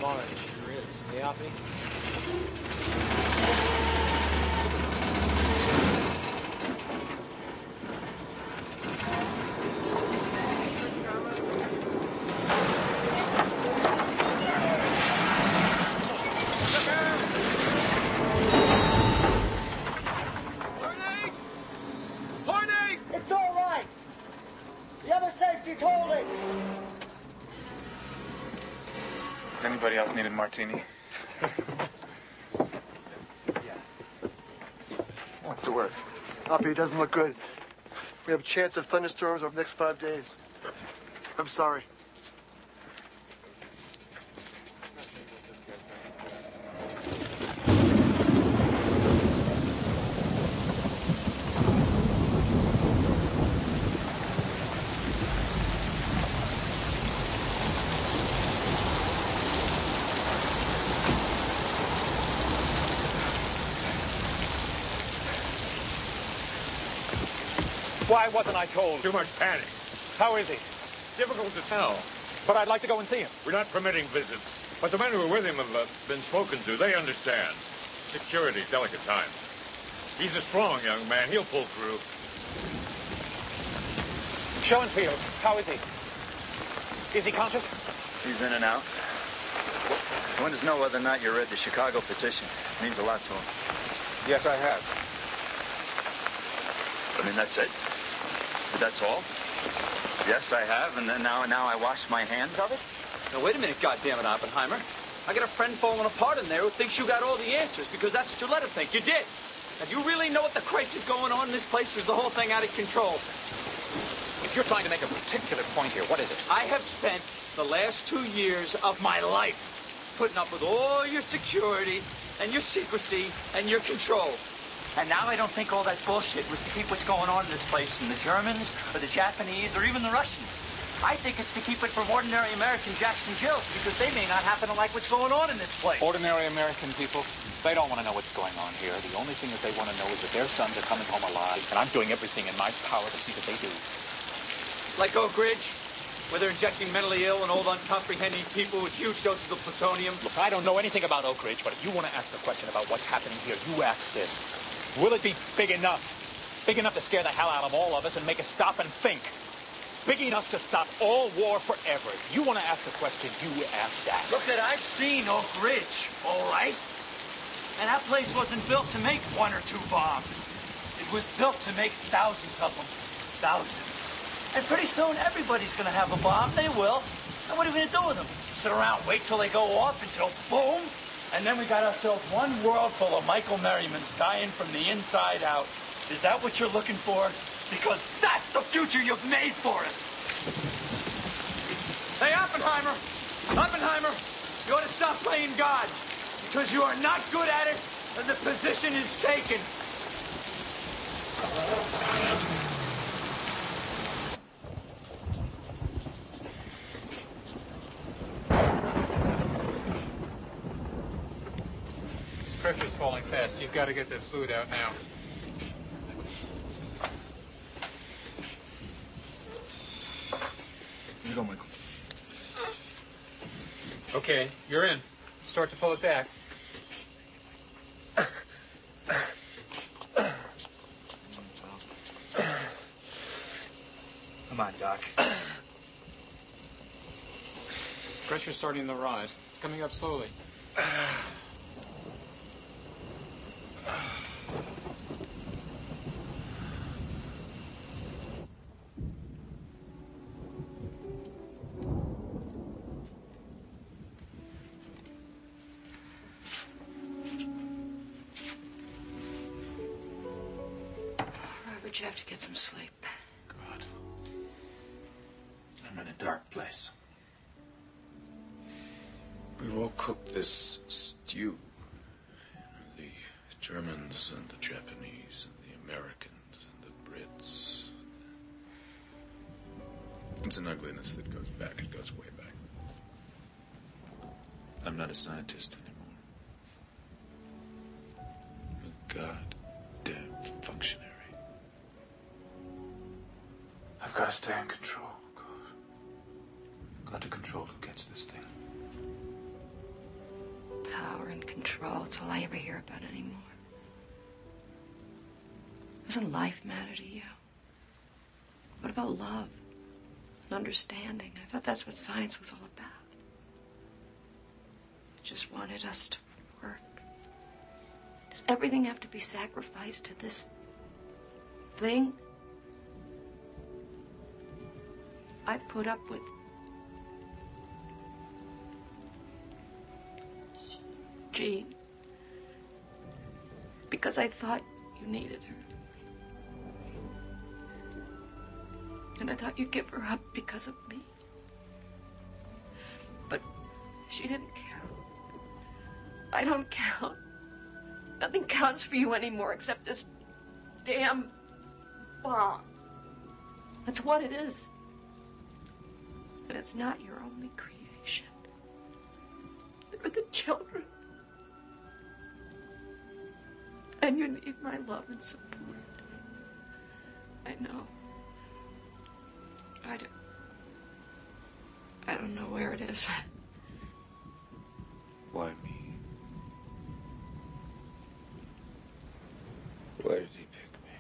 Speaker 8: orange. Sure is. Hey, Oppie?
Speaker 13: It's all right. The other safety's holding.
Speaker 6: Does anybody else need a martini?
Speaker 15: What's the word? Oppie, it doesn't look good. We have a chance of thunderstorms over the next five days. I'm sorry.
Speaker 17: Why wasn't I told?
Speaker 22: Too much panic.
Speaker 17: How is he?
Speaker 22: Difficult to tell.
Speaker 17: But I'd like to go and see him.
Speaker 22: We're not permitting visits. But the men who are with him have uh, been spoken to. They understand. Security, delicate times. He's a strong young man. He'll pull through.
Speaker 17: Schoenfield, how is he? Is he conscious?
Speaker 23: He's in and out. I want to know whether or not you read the Chicago petition. It means a lot to him.
Speaker 17: Yes, I have.
Speaker 23: I mean, that's it? That's all? Yes, I have, and then now, now I wash my hands of it?
Speaker 14: Now, wait a minute, goddammit, Oppenheimer. I got a friend falling apart in there who thinks you got all the answers because that's what you let him think. You did. Now, do you really know what the crisis going on in this place? Is the whole thing out of control?
Speaker 17: If you're trying to make a particular point here, what is it?
Speaker 14: I have spent the last two years of my life putting up with all your security and your secrecy and your control.
Speaker 23: And now I don't think all that bullshit was to keep what's going on in this place from the Germans or the Japanese or even the Russians. I think it's to keep it from ordinary American Jacks and Jills because they may not happen to like what's going on in this place.
Speaker 17: Ordinary American people, they don't want to know what's going on here. The only thing that they want to know is that their sons are coming home alive, and I'm doing everything in my power to see that they do.
Speaker 14: Like Oak Ridge, where they're injecting mentally ill and old uncomprehending people with huge doses of plutonium.
Speaker 17: Look, I don't know anything about Oak Ridge, but if you want to ask a question about what's happening here, you ask this. Will it be big enough? Big enough to scare the hell out of all of us and make us stop and think? Big enough to stop all war forever? If you want to ask a question, you ask that.
Speaker 23: Look, that I've seen Oak Ridge, all right? And that place wasn't built to make one or two bombs. It was built to make thousands of them. Thousands. And pretty soon, everybody's going to have a bomb. They will. And what are we going to do with them? Sit around, wait till they go off until boom? And then we got ourselves one world full of Michael Merrimans dying from the inside out. Is that what you're looking for? Because that's the future you've made for us.
Speaker 14: Hey, Oppenheimer! Oppenheimer! You ought to stop playing God. Because you are not good at it, and the position is taken.
Speaker 12: Pressure's falling fast. You've got to get that fluid out now.
Speaker 5: Here you go, Michael.
Speaker 12: Okay, you're in. Start to pull it back.
Speaker 23: Come on, Doc.
Speaker 12: Pressure's starting to rise. It's coming up slowly.
Speaker 20: Robert, you have to get some sleep.
Speaker 11: God. I'm in a dark place. We've all cooked this stew. The Germans and the Japanese and the Americans and the Brits. It's an ugliness that goes back. It goes way back. I'm not a scientist anymore. A goddamn functionary. I've got to stay in control. God. Got to control who gets this thing.
Speaker 4: power and control. It's all I ever hear about anymore. Doesn't life matter to you? What about love and understanding? I thought that's what science was all about. It just wanted us to work. Does everything have to be sacrificed to this thing? I put up with Jean because I thought you needed her. And I thought you'd give her up because of me. But she didn't count. I don't count. Nothing counts for you anymore except this damn bomb. That's what it is. And it's not your only creation. There are the children. And you need my love and support. I know. I don't, I don't know where it is.
Speaker 11: Why me? Why did he pick me?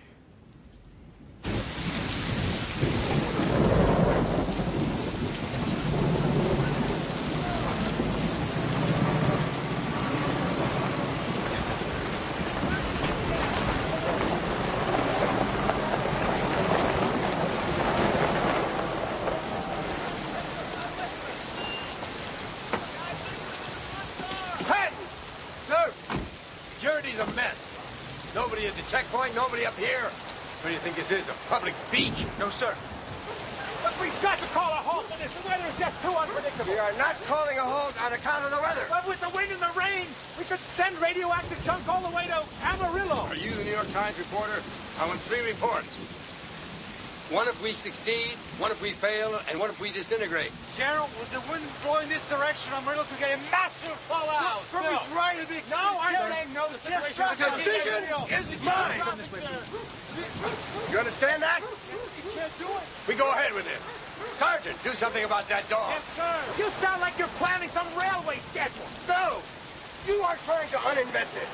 Speaker 2: Checkpoint, nobody up here. What do you think this is, a public beach?
Speaker 17: No, sir. But we've got to call a halt to this. The weather is just too unpredictable.
Speaker 2: We are not calling a halt on account of the weather.
Speaker 17: But with the wind and the rain, we could send radioactive junk all the way to Amarillo.
Speaker 2: Are you the New York Times reporter? I want three reports. One if we succeed, one if we fail, and one if we disintegrate.
Speaker 17: General, with the wind blowing this direction, Amarillo could get a massive fallout.
Speaker 2: From his right of the...
Speaker 17: No, I'm saying no. The situation
Speaker 2: The decision is mine. You understand that?
Speaker 17: You can't do it.
Speaker 2: We go ahead with this. Sergeant, do something about that dog.
Speaker 17: Yes, sir. You sound like you're planning some railway schedule.
Speaker 2: No! You are trying to uninvent this.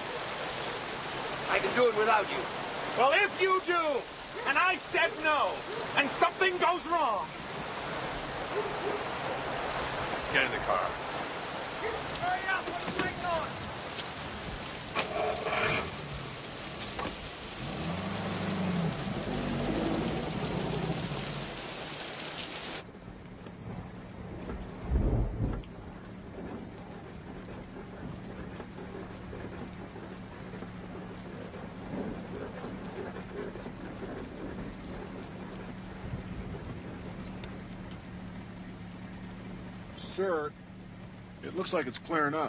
Speaker 2: I can do it without you.
Speaker 17: Well, if you do, and I said no, and something goes wrong.
Speaker 2: Get in the car.
Speaker 17: Hurry up, what are you waiting on?
Speaker 1: Sir, it looks like it's clearing up.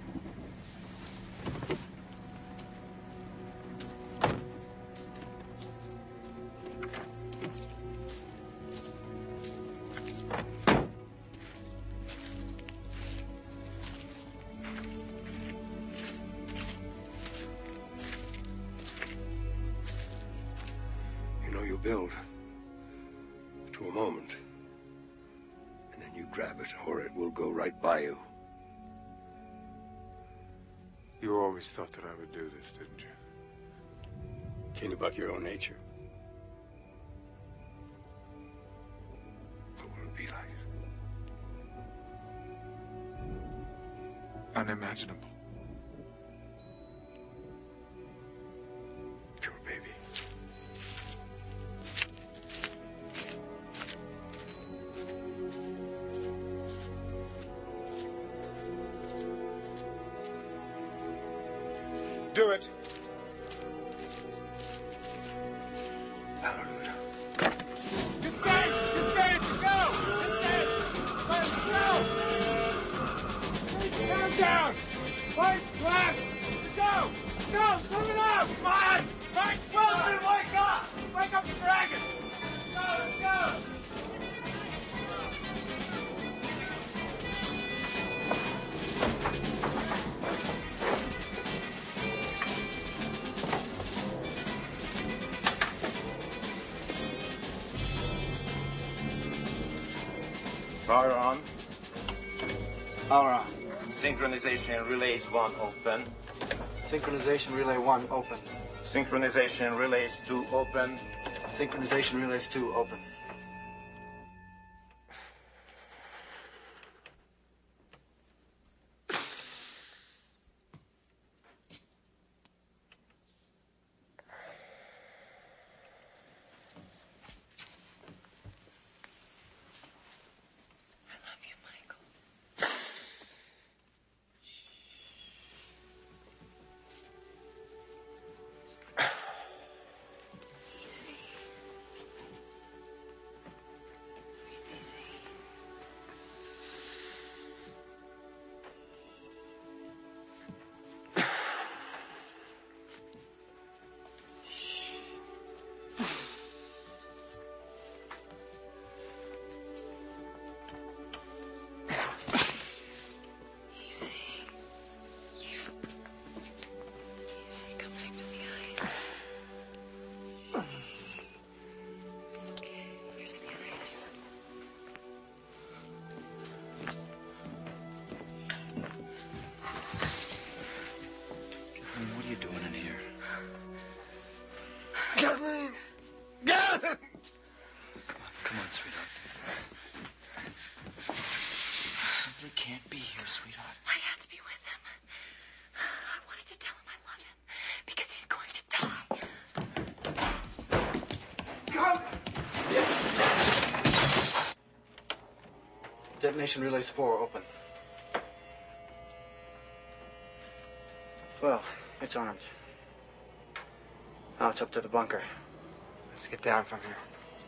Speaker 5: You know, you build to a moment. You grab it, or it will go right by you.
Speaker 6: You always thought that I would do this, didn't you?
Speaker 5: Can you buck your own nature? What will it be like?
Speaker 6: Unimaginable.
Speaker 5: Sure, baby.
Speaker 6: Do it.
Speaker 5: Hallelujah.
Speaker 17: You got it! You got it! Go! Let's go! Calm down! Right, left! Go! Go! Turn it up! Come on! Right, Wilson, wake up! Wake up the dragon! Let's go! Let's go!
Speaker 21: Power on. Power on.
Speaker 7: Synchronization relays one open.
Speaker 15: Synchronization relay one open.
Speaker 7: Synchronization relays two open.
Speaker 15: Synchronization relays two open. Detonation relays four open. Well, it's armed. Now it's up to the bunker. Let's get down from here.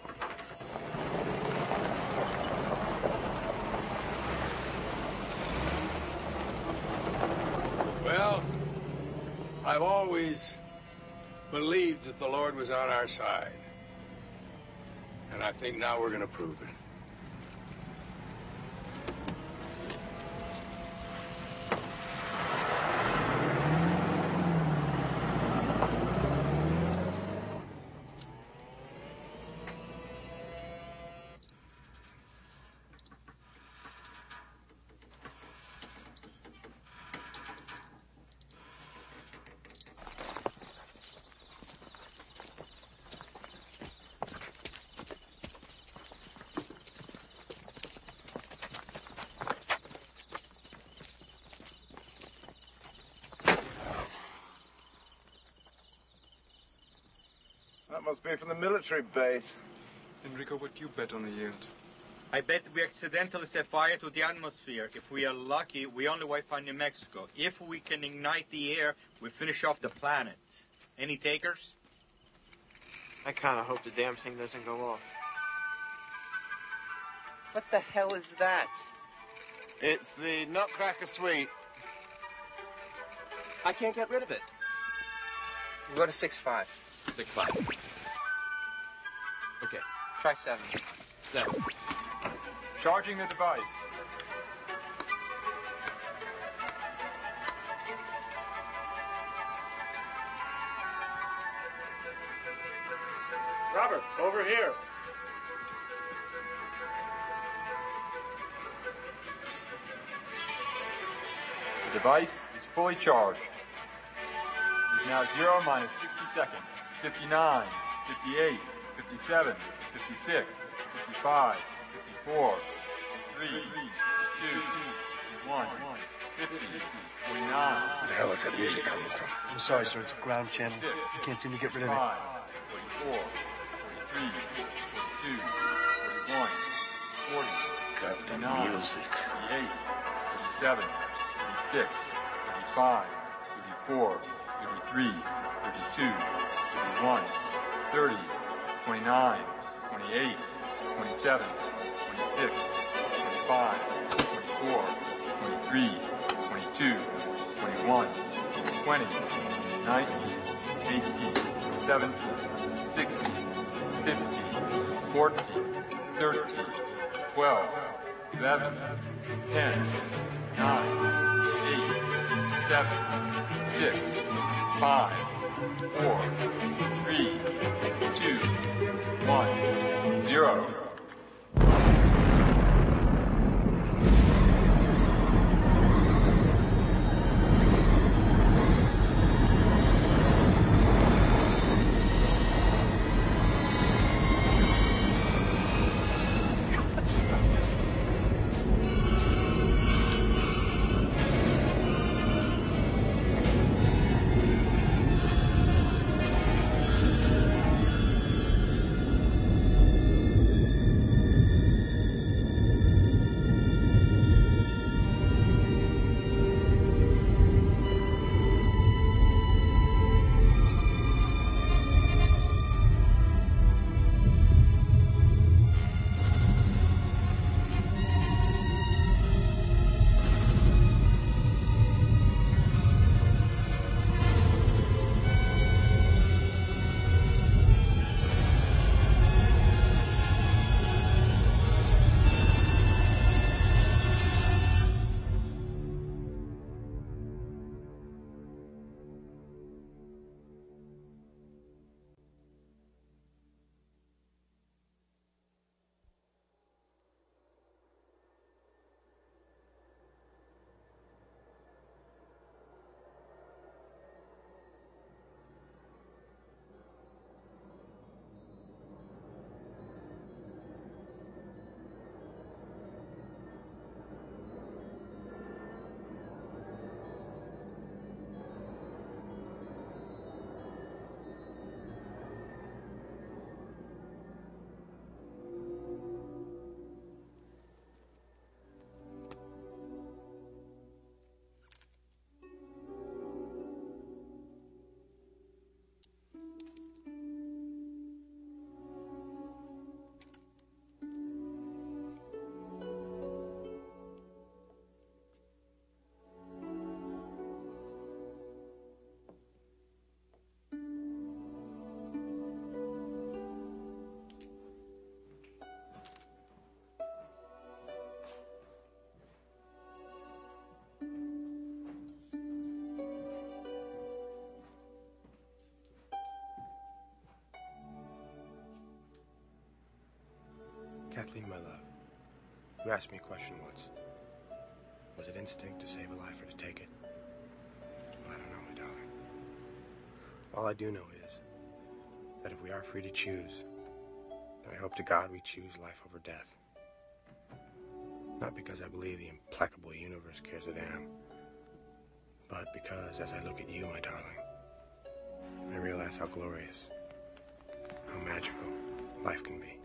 Speaker 5: Well, I've always believed that the Lord was on our side. And I think now we're going to prove it.
Speaker 22: That must be from the military base.
Speaker 9: Enrico, what do you bet on the yield?
Speaker 18: I bet we accidentally set fire to the atmosphere. If we are lucky, we only wipe out New Mexico. If we can ignite the air, we finish off the planet. Any takers?
Speaker 15: I kind of hope the damn thing doesn't go off.
Speaker 3: What the hell is that?
Speaker 22: It's the Nutcracker Suite.
Speaker 15: I can't get rid of it.
Speaker 3: Go to six five.
Speaker 22: Six five.
Speaker 3: Okay, try seven.
Speaker 22: Seven.
Speaker 6: Charging the device.
Speaker 22: Robert, over here.
Speaker 6: The device is fully charged. It is now zero minus sixty seconds. fifty-nine, fifty-eight, fifty-seven, fifty-six, fifty-five, fifty-four, fifty-three, fifty-two, fifty-one, fifty, forty-nine.
Speaker 5: Where the hell is that music coming from?
Speaker 15: I'm sorry, sir. It's a ground channel. I can't seem to get rid of it.
Speaker 6: forty-four, forty-three, forty-two, forty-one, forty,
Speaker 5: forty-nine, music.
Speaker 6: forty-eight, forty-seven, forty-six, forty-five, forty-four, thirty-three, thirty-two, thirty-one, thirty, twenty-nine, twenty-eight, twenty-seven, twenty-six, twenty-five, twenty-four, twenty-three, twenty-two, twenty-one, twenty, nineteen, eighteen, seventeen, sixteen, fifteen, fourteen, thirteen, twelve, eleven, ten, nine, eight, seven, six, five, four, three, two, one, zero.
Speaker 15: Kathleen, my love, you asked me a question once. Was it instinct to save a life or to take it? Well, I don't know, my darling. All I do know is that if we are free to choose, then I hope to God we choose life over death. Not because I believe the implacable universe cares a damn, but because as I look at you, my darling, I realize how glorious, how magical life can be.